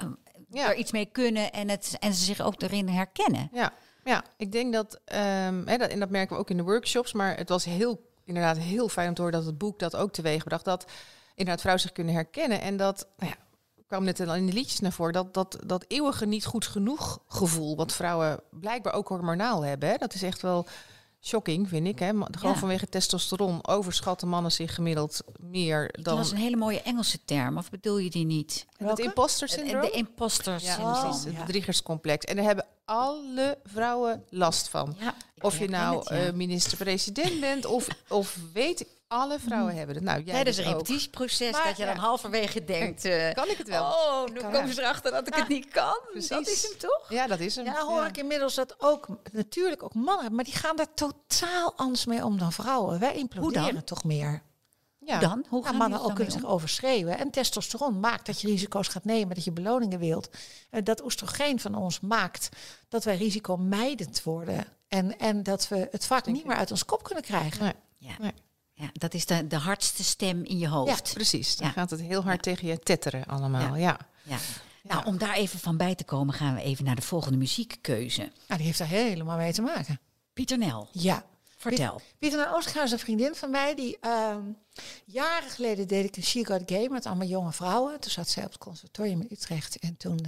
er iets mee kunnen en ze zich ook erin herkennen. Ja, ik denk dat, en dat merken we ook in de workshops, maar het was inderdaad heel fijn om te horen dat het boek dat ook teweegbracht, dat inderdaad vrouwen zich kunnen herkennen. En dat, kwam net al in de liedjes naar voren, dat eeuwige niet goed genoeg gevoel, wat vrouwen blijkbaar ook hormonaal hebben. Hè? Dat is echt wel shocking, vind ik. Hè? Gewoon vanwege testosteron overschatten mannen zich gemiddeld meer dan... Dat is een hele mooie Engelse term, of bedoel je die niet? Het imposter syndroom? De imposter syndroom. Precies, het bedriegerscomplex. En daar hebben alle vrouwen last van. Ja, of je nou minister-president bent of weet, alle vrouwen hebben het. Nou, tijdens een repetitieproces dat je dan halverwege denkt... kan ik het wel? Oh, nu komen ze erachter dat ik het niet kan. Precies. Dat is hem toch? Ja, dat is hem. Ja, hoor ik inmiddels dat ook natuurlijk ook mannen hebben, maar die gaan daar totaal anders mee om dan vrouwen. Wij imploderen toch meer. Ja. Hoe dan? Hoe gaan mannen ook kunnen zich overschreeuwen. En testosteron maakt dat je risico's gaat nemen, dat je beloningen wilt. Dat oestrogeen van ons maakt dat wij risicomijdend worden. En dat we het vaak niet meer uit ons kop kunnen krijgen. Nee. Ja. Nee. Ja, dat is de hardste stem in je hoofd. Ja, precies. Dan gaat het heel hard tegen je tetteren allemaal. Ja. Nou, om daar even van bij te komen, gaan we even naar de volgende muziekkeuze. Nou, die heeft daar helemaal mee te maken. Pieter Nel. Ja. Vertel. Pieter Nel Oosterhuis is een vriendin van mij. Die jaren geleden deed ik een She Got Game met allemaal jonge vrouwen. Toen zat zij op het conservatorium in Utrecht. En toen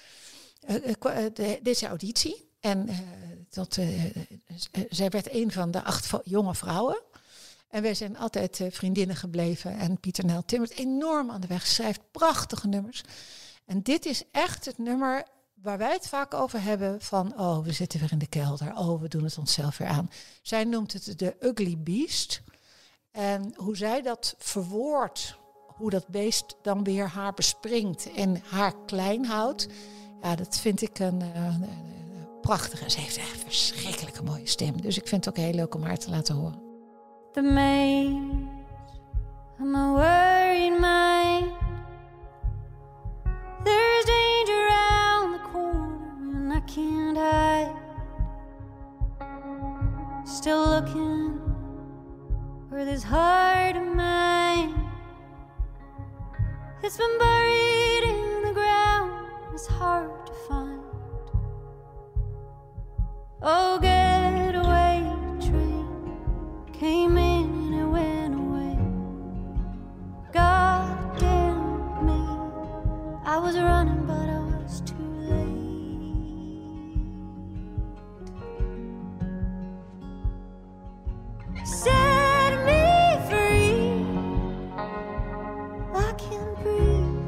deed zij auditie. En zij werd een van de 8 jonge vrouwen. En wij zijn altijd vriendinnen gebleven. En Pieter Nel timmert enorm aan de weg. Schrijft prachtige nummers. En dit is echt het nummer waar wij het vaak over hebben van... oh, we zitten weer in de kelder. Oh, we doen het onszelf weer aan. Zij noemt het de Ugly Beast. En hoe zij dat verwoordt, hoe dat beest dan weer haar bespringt en haar klein houdt... ja, dat vind ik een prachtige. Ze heeft echt een verschrikkelijke mooie stem. Dus ik vind het ook heel leuk om haar te laten horen. The maze of my worried mind. There's danger around the corner and I can't hide. Still looking for this heart of mine. It's been buried in the ground. It's hard to find. Oh, getaway train came in and it went away. God damn me, I was running but I was too late. Set me free, I can't breathe.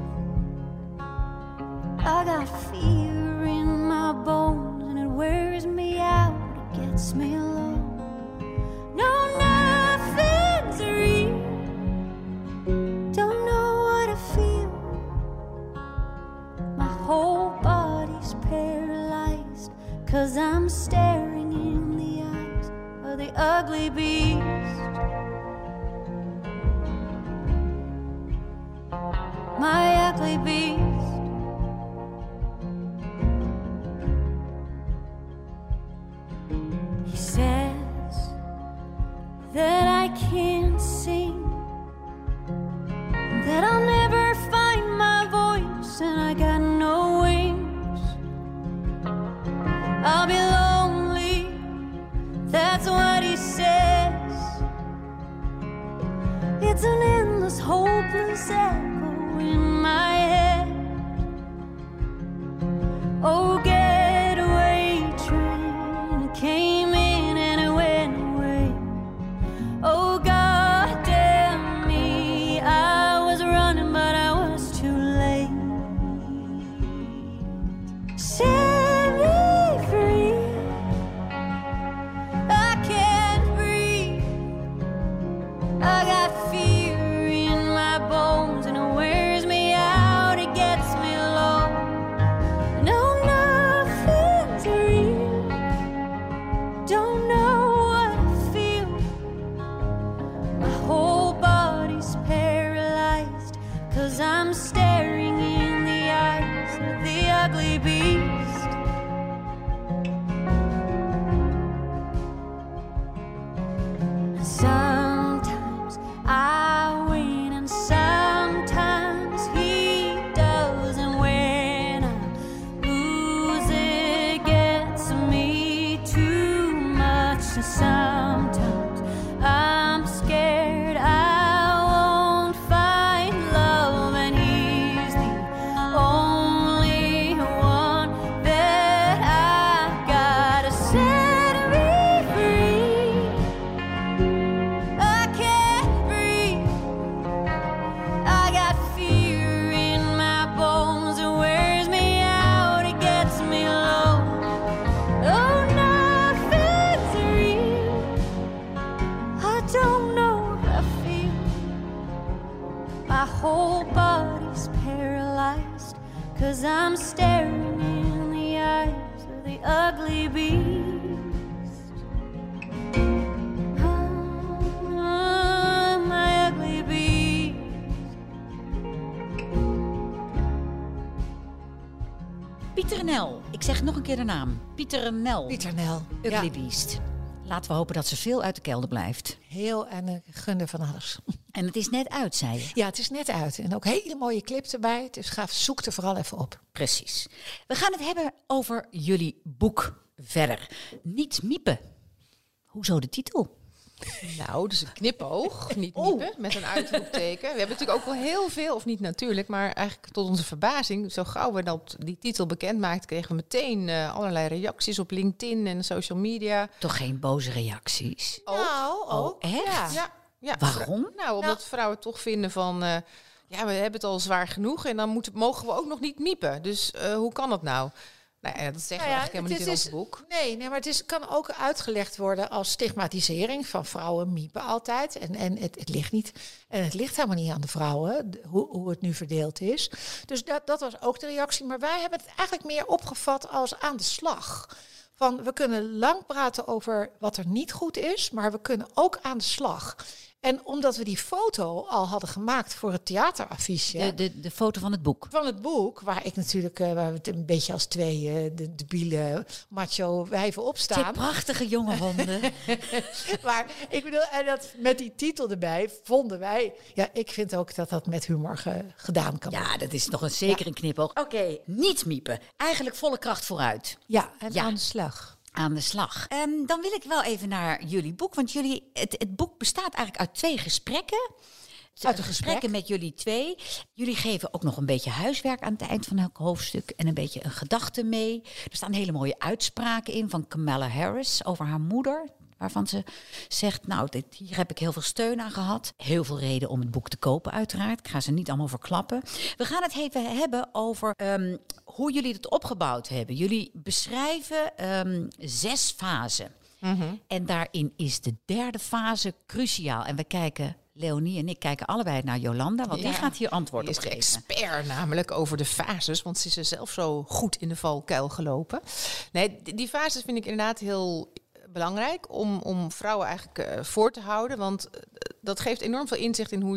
I got fear in my bones and it wears me out, it gets me low. No, nothing's real. Don't know what I feel. My whole body's paralyzed, 'cause I'm staring in the eyes of the ugly beast. My ugly beast. He says that I can't sing, that I'll never find my voice, and I got no wings. I'll be lonely, that's what he says. It's an endless, hopeless echo in my head. Oh, getaway train came in and it went away. Oh, God damn me, I was running but I was too late. Set me free, I can't breathe. I got fear in my bones and it 'cause sometimes I'm scared I won't find love, and he's the only one that I've got to set me free. I can't breathe. I got fear in my bones. It wears me out. It gets me low. Oh, nothing's real. I don't know how I feel. My whole body's paralyzed, 'cause I'm staring in the eyes of the ugly beast. Ah, my ugly beast. Pieter en Nel. Ik zeg nog een keer de naam. Pieter en Nel. Pieter Nel. Ugly Ja, Beast. Laten we hopen dat ze veel uit de kelder blijft. heel en ik gunde van alles. En het is net uit, zei je. Ja, het is net uit. En ook hele mooie clip erbij. Dus zoek er vooral even op. Precies. We gaan het hebben over jullie boek verder. Niet miepen. Hoezo de titel? Nou, dus een knipoog, niet miepen, met een uitroepteken. We hebben natuurlijk ook wel heel veel, of niet natuurlijk, maar eigenlijk tot onze verbazing, zo gauw we dat die titel bekend maakten, kregen we meteen allerlei reacties op LinkedIn en social media. Toch geen boze reacties? Nou, ook. echt? Ja. Ja. Waarom? Nou, omdat vrouwen toch vinden van, ja, we hebben het al zwaar genoeg en dan mogen we ook nog niet miepen. Dus hoe kan dat nou? Nou ja, dat zeggen we eigenlijk helemaal niet in ons boek. Nee, maar het kan ook uitgelegd worden als stigmatisering van vrouwen miepen altijd. En het ligt niet. En het ligt helemaal niet aan de vrouwen, hoe het nu verdeeld is. Dus dat was ook de reactie. Maar wij hebben het eigenlijk meer opgevat als aan de slag. Van, we kunnen lang praten over wat er niet goed is, maar we kunnen ook aan de slag. En omdat we die foto al hadden gemaakt voor het theateraffiche De foto van het boek. van het boek, waar ik natuurlijk waar we het een beetje als twee de debiele macho wijven op Twee staan. prachtige jonge honden. Maar ik bedoel, en dat met die titel erbij vonden wij. Ja, ik vind ook dat dat met humor gedaan kan worden. Ja, dat is nog zeker een knipoog. Oké, niet miepen. Eigenlijk volle kracht vooruit. Ja, en Ja. aan de slag. Aan de slag. Dan wil ik wel even naar jullie boek. Want het boek bestaat eigenlijk uit 2 gesprekken. Uit een Gesprekken gesprek. met jullie 2. Jullie geven ook nog een beetje huiswerk aan het eind van elk hoofdstuk. En een beetje een gedachte mee. Er staan hele mooie uitspraken in van Kamala Harris over haar moeder. Waarvan ze zegt, nou, hier heb ik heel veel steun aan gehad. Heel veel reden om het boek te kopen, uiteraard. Ik ga ze niet allemaal verklappen. We gaan het even hebben over hoe jullie het opgebouwd hebben. Jullie beschrijven 6 fasen. En daarin is de 3e fase cruciaal. En we kijken, Leonie en ik kijken allebei naar Jolanda. Want die Ja. gaat hier antwoord Die op is de geven. expert namelijk over de fases, want ze is er zelf zo goed in de valkuil gelopen. Nee, die fases vind ik inderdaad heel belangrijk om vrouwen eigenlijk voor te houden. Want dat geeft enorm veel inzicht in hoe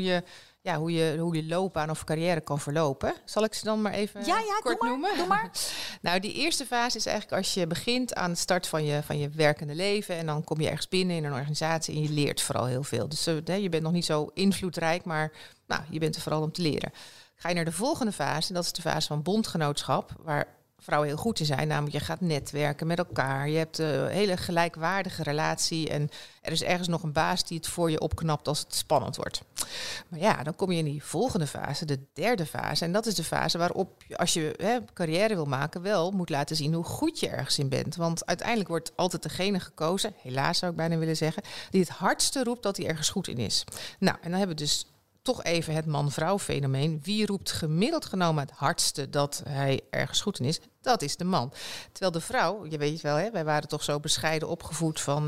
je loopbaan of carrière kan verlopen. Zal ik ze dan maar even kort noemen? Doe maar. Nou, die eerste fase is eigenlijk als je begint aan de start van je werkende leven. En dan kom je ergens binnen in een organisatie en je leert vooral heel veel. Dus je bent nog niet zo invloedrijk, maar nou, je bent er vooral om te leren. Ga je naar de volgende fase, en dat is de fase van bondgenootschap, waar vrouwen heel goed in zijn. Namelijk, je gaat netwerken met elkaar. Je hebt een hele gelijkwaardige relatie. En er is ergens nog een baas die het voor je opknapt als het spannend wordt. Maar ja, dan kom je in die volgende fase, de 3e fase. En dat is de fase waarop, als je carrière wil maken, wel moet laten zien hoe goed je ergens in bent. Want uiteindelijk wordt altijd degene gekozen, helaas zou ik bijna willen zeggen, die het hardste roept dat hij ergens goed in is. Nou, en dan hebben we dus toch even het man-vrouw fenomeen. Wie roept gemiddeld genomen het hardste dat hij ergens goed in is? Dat is de man. Terwijl de vrouw, je weet wel, wij waren toch zo bescheiden opgevoed van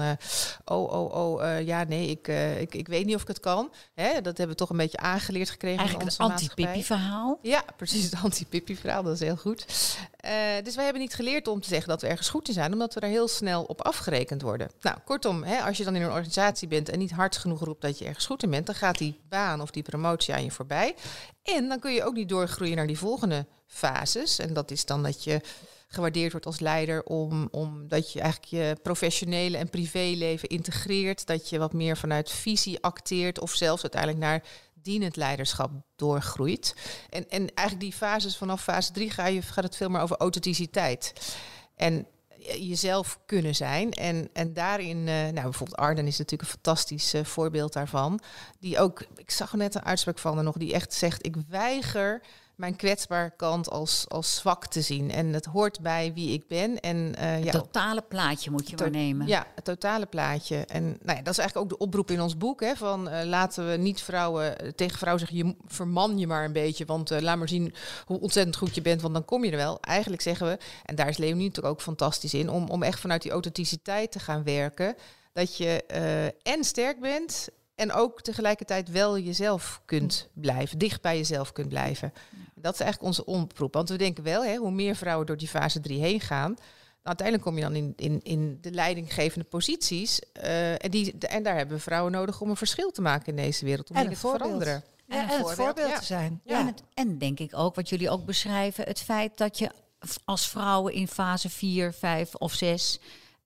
ik weet niet of ik het kan. Dat hebben we toch een beetje aangeleerd gekregen. Eigenlijk in het onze anti-Pippi-verhaal. Ja, precies, het anti-Pippi-verhaal, dat is heel goed. Dus wij hebben niet geleerd om te zeggen dat we ergens goed in zijn, omdat we daar heel snel op afgerekend worden. Nou, kortom, als je dan in een organisatie bent en niet hard genoeg roept dat je ergens goed in bent, dan gaat die baan of die promotie aan je voorbij. En dan kun je ook niet doorgroeien naar die volgende fases. En dat is dan dat je gewaardeerd wordt als leider, omdat je eigenlijk je professionele en privéleven integreert, dat je wat meer vanuit visie acteert of zelfs uiteindelijk naar dienend leiderschap doorgroeit. En eigenlijk die fases, vanaf fase 3 gaat het veel meer over authenticiteit. En jezelf kunnen zijn. En daarin, bijvoorbeeld Arden is natuurlijk een fantastisch voorbeeld daarvan. Die ook, ik zag net een uitspraak van haar nog, die echt zegt, ik weiger mijn kwetsbare kant als zwak te zien. En het hoort bij wie ik ben. En, Het totale plaatje moet je maar nemen. Ja, het totale plaatje. En dat is eigenlijk ook de oproep in ons boek. Hè, van laten we niet tegen vrouwen zeggen, verman je maar een beetje. Want laat maar zien hoe ontzettend goed je bent, want dan kom je er wel. Eigenlijk zeggen we, en daar is Leonie natuurlijk ook fantastisch in, om echt vanuit die authenticiteit te gaan werken. Dat je en sterk bent en ook tegelijkertijd wel jezelf kunt blijven, dicht bij jezelf kunt blijven. Ja. Dat is eigenlijk onze oproep. Want we denken wel, hoe meer vrouwen door die fase 3 heen gaan, uiteindelijk kom je dan in de leidinggevende posities. En daar hebben we vrouwen nodig om een verschil te maken in deze wereld. Om dingen te veranderen. En het voorbeeld te zijn. Ja. En denk ik ook, wat jullie ook beschrijven, het feit dat je als vrouwen in fase 4, 5 of 6...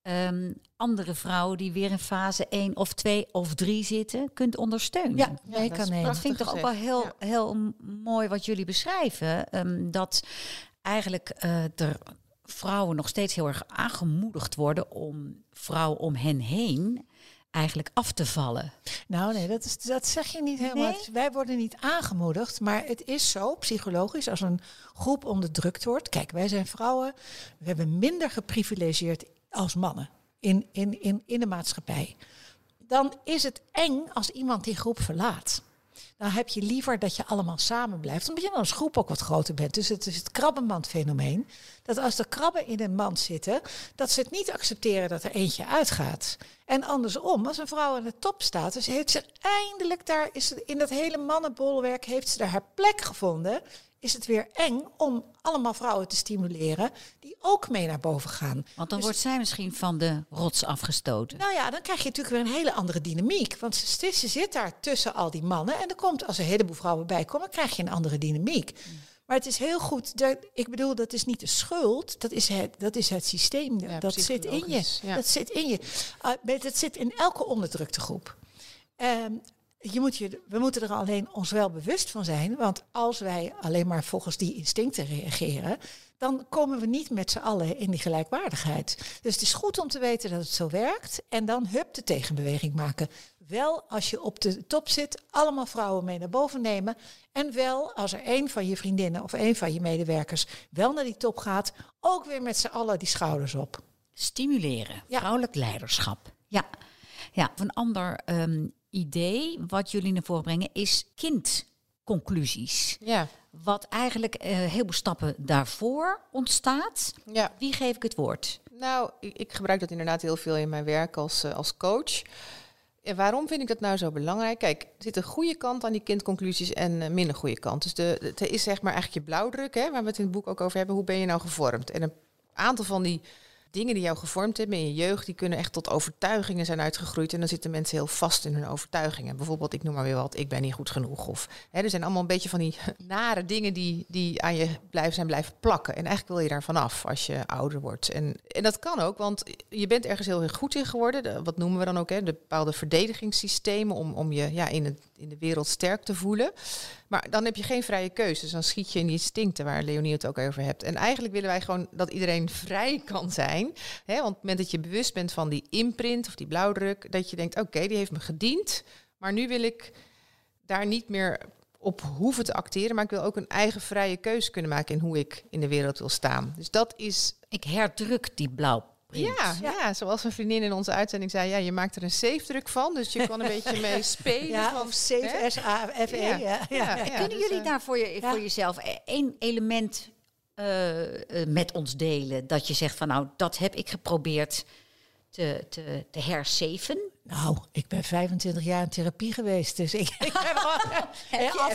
andere vrouwen die weer in fase 1 of 2 of 3 zitten, kunt ondersteunen. Ja, mee kan nemen. Dat vind ik toch ook wel heel mooi wat jullie beschrijven. Dat eigenlijk er vrouwen nog steeds heel erg aangemoedigd worden om vrouwen om hen heen eigenlijk af te vallen. Nou nee, dat zeg je niet helemaal. Nee? Wij worden niet aangemoedigd, maar het is zo psychologisch als een groep onderdrukt wordt. Kijk, wij zijn vrouwen, we hebben minder geprivilegeerd als mannen in de maatschappij. Dan is het eng als iemand die groep verlaat. Dan heb je liever dat je allemaal samen blijft, omdat je dan als groep ook wat groter bent. Dus het is het krabbenmandfenomeen. Dat als er krabben in een mand zitten, dat ze het niet accepteren dat er eentje uitgaat. En andersom, als een vrouw aan de top staat, dus heeft ze eindelijk daar, in dat hele mannenbolwerk, heeft ze daar haar plek gevonden, is het weer eng om allemaal vrouwen te stimuleren die ook mee naar boven gaan. Want dan wordt zij misschien van de rots afgestoten. Nou ja, dan krijg je natuurlijk weer een hele andere dynamiek. Want ze zit daar tussen al die mannen. En er komt, als er een heleboel vrouwen bij komen, krijg je een andere dynamiek. Maar het is heel goed. Ik bedoel, dat is niet de schuld. Dat is het systeem. Ja, dat zit in je. Ja. Dat zit in je. Dat zit in elke onderdrukte groep. We moeten er alleen ons wel bewust van zijn. Want als wij alleen maar volgens die instincten reageren, dan komen we niet met z'n allen in die gelijkwaardigheid. Dus het is goed om te weten dat het zo werkt. En dan de tegenbeweging maken. Wel als je op de top zit, allemaal vrouwen mee naar boven nemen. En wel als er een van je vriendinnen of een van je medewerkers wel naar die top gaat, ook weer met z'n allen die schouders op. Stimuleren, vrouwelijk leiderschap. Ja, een ander idee wat jullie naar voren brengen is kindconclusies. Ja. Wat eigenlijk heel veel stappen daarvoor ontstaat. Ja. Wie geef ik het woord? Nou, ik gebruik dat inderdaad heel veel in mijn werk als coach. En waarom vind ik dat nou zo belangrijk? Kijk, er zit een goede kant aan die kindconclusies en een minder goede kant. Dus het is zeg maar eigenlijk je blauwdruk, waar we het in het boek ook over hebben. Hoe ben je nou gevormd? En een aantal van die dingen die jou gevormd hebben in je jeugd, die kunnen echt tot overtuigingen zijn uitgegroeid. En dan zitten mensen heel vast in hun overtuigingen. Bijvoorbeeld, ik noem maar weer wat, ik ben niet goed genoeg. Of er zijn allemaal een beetje van die nare dingen die aan je blijven plakken. En eigenlijk wil je daar vanaf als je ouder wordt. En dat kan ook, want je bent ergens heel erg goed in geworden. Wat noemen we dan ook, de bepaalde verdedigingssystemen om je in de wereld sterk te voelen. Maar dan heb je geen vrije keuze. Dus dan schiet je in die instincten waar Leonie het ook over hebt. En eigenlijk willen wij gewoon dat iedereen vrij kan zijn. Want op het moment dat je bewust bent van die imprint of die blauwdruk, dat je denkt, oké, die heeft me gediend. Maar nu wil ik daar niet meer op hoeven te acteren. Maar ik wil ook een eigen vrije keuze kunnen maken in hoe ik in de wereld wil staan. Dus dat is... Ik herdruk die blauwprint. Ja, zoals een vriendin in onze uitzending zei, je maakt er een safe-druk van, dus je kan een beetje mee spelen. Ja, of safe, S-A-F-E. Kunnen jullie daar voor jezelf één element met ons delen, dat je zegt van nou, dat heb ik geprobeerd te hersaven? Nou, ik ben 25 jaar in therapie geweest, dus ik af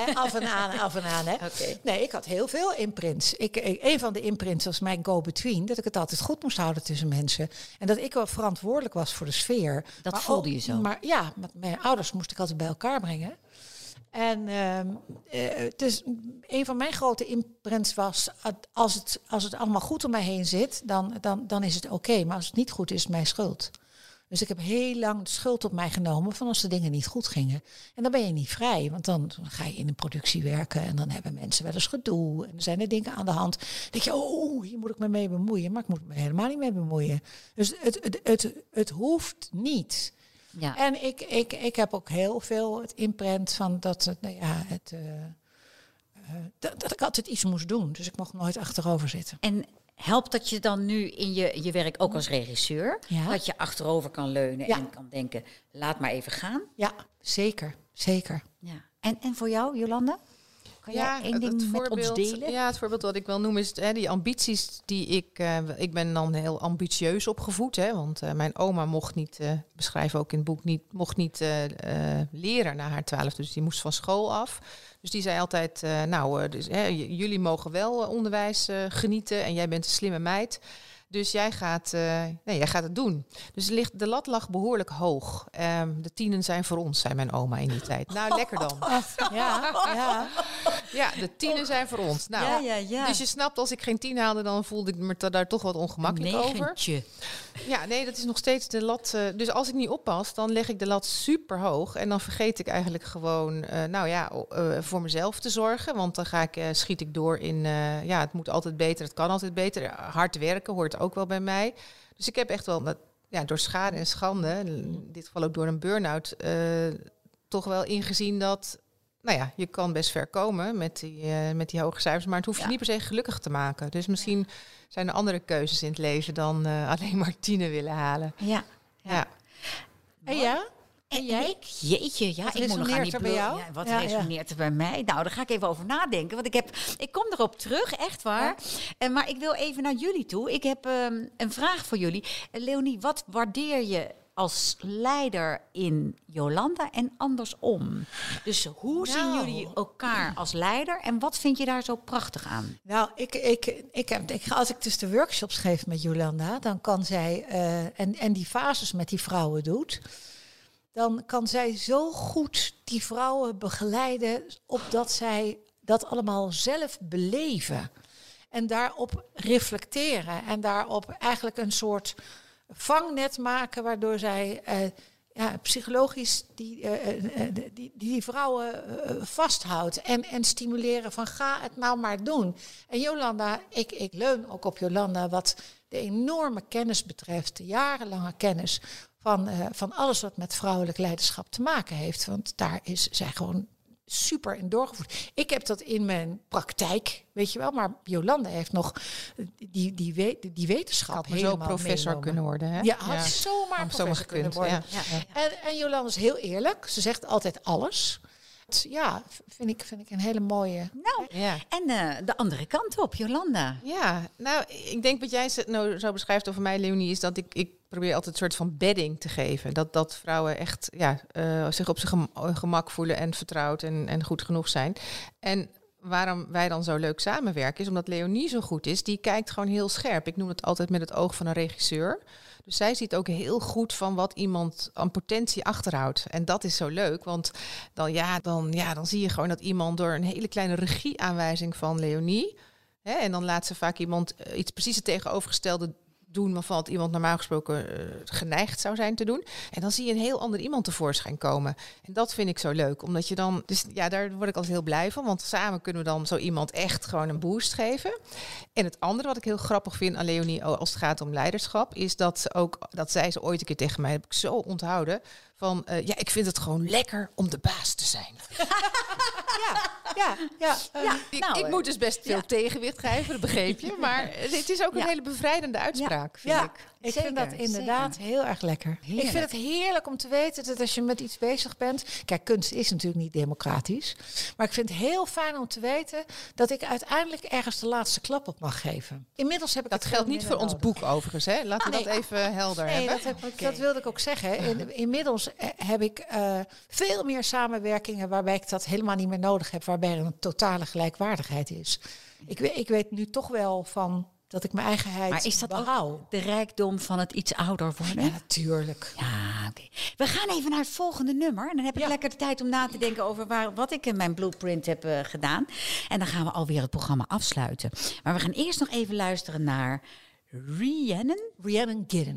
en aan. Hè. Okay. Nee, ik had heel veel imprints. Een van de imprints was mijn go-between, dat ik het altijd goed moest houden tussen mensen. En dat ik wel verantwoordelijk was voor de sfeer. Dat voelde je zo? Maar ja, met mijn ouders moest ik altijd bij elkaar brengen. En dus een van mijn grote imprints was, als het allemaal goed om mij heen zit, dan is het oké. Maar als het niet goed is, is het mijn schuld. Dus ik heb heel lang de schuld op mij genomen van als de dingen niet goed gingen. En dan ben je niet vrij, want dan ga je in een productie werken en dan hebben mensen wel eens gedoe. En er zijn er dingen aan de hand. Dan denk je, hier moet ik me mee bemoeien, maar ik moet me helemaal niet mee bemoeien. Dus het hoeft niet. Ja. En ik heb ook heel veel het imprint van dat dat ik altijd iets moest doen. Dus ik mocht nooit achterover zitten. En helpt dat je dan nu in je werk ook als regisseur? Ja. Dat je achterover kan leunen Ja. en kan denken, laat maar even gaan? Ja, zeker. Zeker. Ja. En voor jou, Jolanda? Kan jij één ding met ons delen? Ja, het voorbeeld wat ik wil noemen is die ambities die ik ben dan heel ambitieus opgevoed. Want mijn oma mocht niet, beschrijven ook in het boek, mocht niet leren na haar 12. Dus die moest van school af. Dus die zei altijd, jullie mogen wel onderwijs genieten en jij bent een slimme meid. Dus jij gaat het doen. Dus de lat lag behoorlijk hoog. De tienen zijn voor ons, zei mijn oma in die tijd. Nou, lekker dan. Ja, de tienen zijn voor ons. Nou, ja. Dus je snapt, als ik geen 10 haalde, dan voelde ik me daar toch wat ongemakkelijk over. Negentje. Ja, nee, dat is nog steeds de lat. Dus als ik niet oppas, dan leg ik de lat super hoog. En dan vergeet ik eigenlijk gewoon voor mezelf te zorgen. Want dan schiet ik door in, het moet altijd beter, het kan altijd beter. Hard werken hoort ook wel bij mij. Dus ik heb echt wel, door schade en schande, in dit geval ook door een burn-out, toch wel ingezien dat, je kan best ver komen met die hoge cijfers, maar het hoeft je niet per se gelukkig te maken. Dus misschien zijn er andere keuzes in het leven dan alleen maar 10 willen halen. Ja. En ja? En jij? Jeetje, ja, ik moet nog aan die er bij jou? Ja, wat resoneert er bij mij? Nou, daar ga ik even over nadenken. Want ik kom erop terug, echt waar. Maar ik wil even naar jullie toe. Ik heb een vraag voor jullie. Leonie, wat waardeer je als leider in Jolanda en andersom? Dus hoe zien jullie elkaar als leider en wat vind je daar zo prachtig aan? Nou, als ik dus de workshops geef met Jolanda, dan kan zij, en die fases met die vrouwen doet, dan kan zij zo goed die vrouwen begeleiden opdat zij dat allemaal zelf beleven. En daarop reflecteren en daarop eigenlijk een soort vangnet maken, waardoor zij psychologisch die vrouwen vasthoudt en stimuleren van ga het nou maar doen. En Jolanda, ik leun ook op Jolanda wat de enorme kennis betreft, de jarenlange kennis van alles wat met vrouwelijk leiderschap te maken heeft. Want daar is zij gewoon super in doorgevoerd. Ik heb dat in mijn praktijk, weet je wel, maar Jolanda heeft nog die wetenschap had maar helemaal zo professor meegenomen. kunnen worden, hè? Ja, had zomaar professor kunnen worden. Ja. En Jolanda is heel eerlijk. Ze zegt altijd alles. Ja, vind ik een hele mooie. Nou, en de andere kant op, Jolanda. Ja, nou, ik denk wat jij nou zo beschrijft over mij, Leonie, is dat ik probeer altijd een soort van bedding te geven. Dat vrouwen echt zich op zijn gemak voelen en vertrouwd en goed genoeg zijn. En waarom wij dan zo leuk samenwerken is omdat Leonie zo goed is. Die kijkt gewoon heel scherp. Ik noem het altijd met het oog van een regisseur. Dus zij ziet ook heel goed van wat iemand aan potentie achterhoudt. En dat is zo leuk, want dan zie je gewoon dat iemand door een hele kleine regieaanwijzing van Leonie, en dan laat ze vaak iemand iets precies het tegenovergestelde doen waarvan iemand normaal gesproken geneigd zou zijn te doen. En dan zie je een heel ander iemand tevoorschijn komen. En dat vind ik zo leuk, omdat je dan, dus daar word ik altijd heel blij van, want samen kunnen we dan zo iemand echt gewoon een boost geven. En het andere wat ik heel grappig vind aan Leonie als het gaat om leiderschap, is dat zij ze ooit een keer tegen mij, heb ik zo onthouden, van ik vind het gewoon lekker om de baas te zijn. Ik moet dus best veel tegenwicht geven, dat begreep je. Maar het is ook een hele bevrijdende uitspraak, vind ik. Ik vind dat inderdaad heel erg lekker. Heerlijk. Ik vind het heerlijk om te weten dat als je met iets bezig bent. Kijk, kunst is natuurlijk niet democratisch. Maar ik vind het heel fijn om te weten dat ik uiteindelijk ergens de laatste klap op mag geven. Inmiddels heb ik dat het geldt niet voor ons boek overigens, hè? Laten we dat even helder hebben. Dat wilde ik ook zeggen. Inmiddels heb ik veel meer samenwerkingen waarbij ik dat helemaal niet meer nodig heb. Waarbij er een totale gelijkwaardigheid is. Ik weet nu toch wel van dat ik mijn eigenheid Maar is dat behoud. ook de rijkdom van het iets ouder worden? Ja, natuurlijk. Ja, oké. We gaan even naar het volgende nummer. En dan heb ik lekker de tijd om na te denken over wat ik in mijn blueprint heb gedaan. En dan gaan we alweer het programma afsluiten. Maar we gaan eerst nog even luisteren naar Rhiannon Giddens.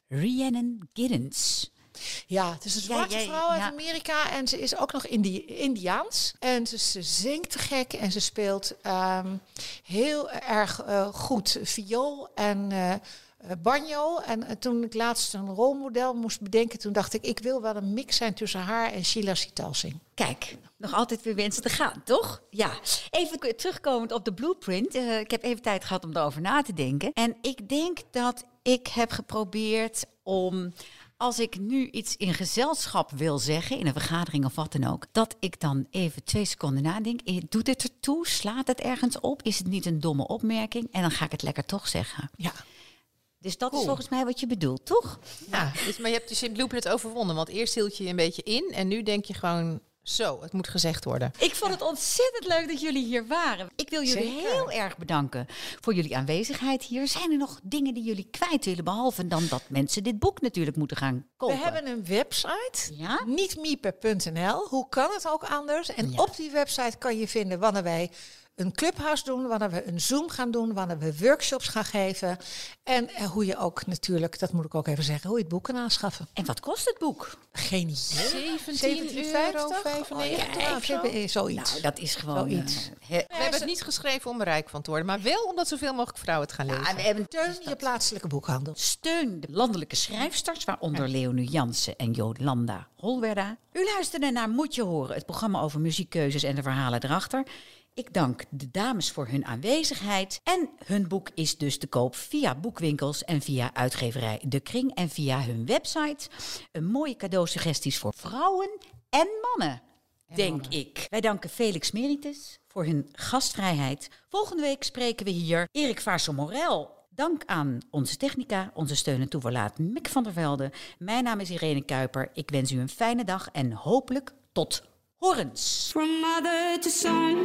Rhiannon Giddens. Ja, het is een zwarte vrouw uit Amerika en ze is ook nog Indiaans. En ze zingt te gek en ze speelt heel erg goed viool en banjo. En toen ik laatst een rolmodel moest bedenken, toen dacht ik wil wel een mix zijn tussen haar en Sheila Sitalsing. Kijk, nog altijd weer wensen te gaan, toch? Ja. Even terugkomend op de blueprint. Ik heb even tijd gehad om erover na te denken. En ik denk dat ik heb geprobeerd om, als ik nu iets in gezelschap wil zeggen, in een vergadering of wat dan ook, dat ik dan even 2 seconden nadenk. Doet het ertoe? Slaat het ergens op? Is het niet een domme opmerking? En dan ga ik het lekker toch zeggen. Ja. Dus dat is volgens mij wat je bedoelt, toch? Ja, maar je hebt dus in Blueprint overwonnen. Want eerst hield je je een beetje in en nu denk je gewoon, zo, het moet gezegd worden. Ik vond het ontzettend leuk dat jullie hier waren. Ik wil jullie heel erg bedanken voor jullie aanwezigheid hier. Zijn er nog dingen die jullie kwijt willen, behalve dan dat mensen dit boek natuurlijk moeten gaan kopen? We hebben een website, Ja? nietmieper.nl. Hoe kan het ook anders? En op die website kan je vinden wanneer wij een clubhouse doen, wanneer we een Zoom gaan doen, wanneer we workshops gaan geven. En hoe je ook natuurlijk, dat moet ik ook even zeggen, hoe je het boek kan aanschaffen. En wat kost het boek? Geen idee. €17,95 zoiets. Nou, dat is gewoon Zoiets. We hebben het niet geschreven om er rijk van te worden, maar wel omdat zoveel mogelijk vrouwen het gaan lezen. we hebben Steun je plaatselijke boekhandel. Steun de landelijke schrijfsters, waaronder Leonie Jansen en Jolanda Holwerda. U luisterde naar Moet je horen, het programma over muziekkeuzes en de verhalen erachter. Ik dank de dames voor hun aanwezigheid. En hun boek is dus te koop via boekwinkels en via uitgeverij De Kring en via hun website. Een mooie cadeausuggesties voor vrouwen en mannen, denk ik. Wij danken Felix Meritis voor hun gastvrijheid. Volgende week spreken we hier Erik Vaarso-Morel. Dank aan onze technica, onze steun en toeverlaat Mick van der Velde. Mijn naam is Irene Kuiper. Ik wens u een fijne dag en hopelijk tot horens. From mother to son,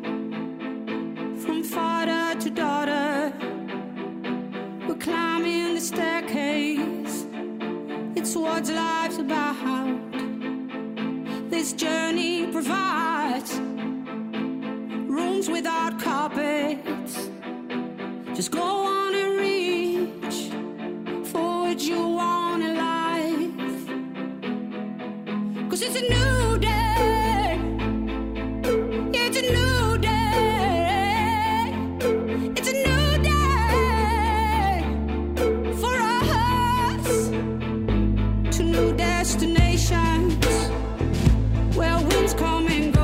from father to daughter, we're climbing the staircase. It's what life's about. This journey provides rooms without carpets. Just go on and reach for what you want in life. 'Cause it's a new day. Yeah, it's a new day. It's a new day for us to new destiny.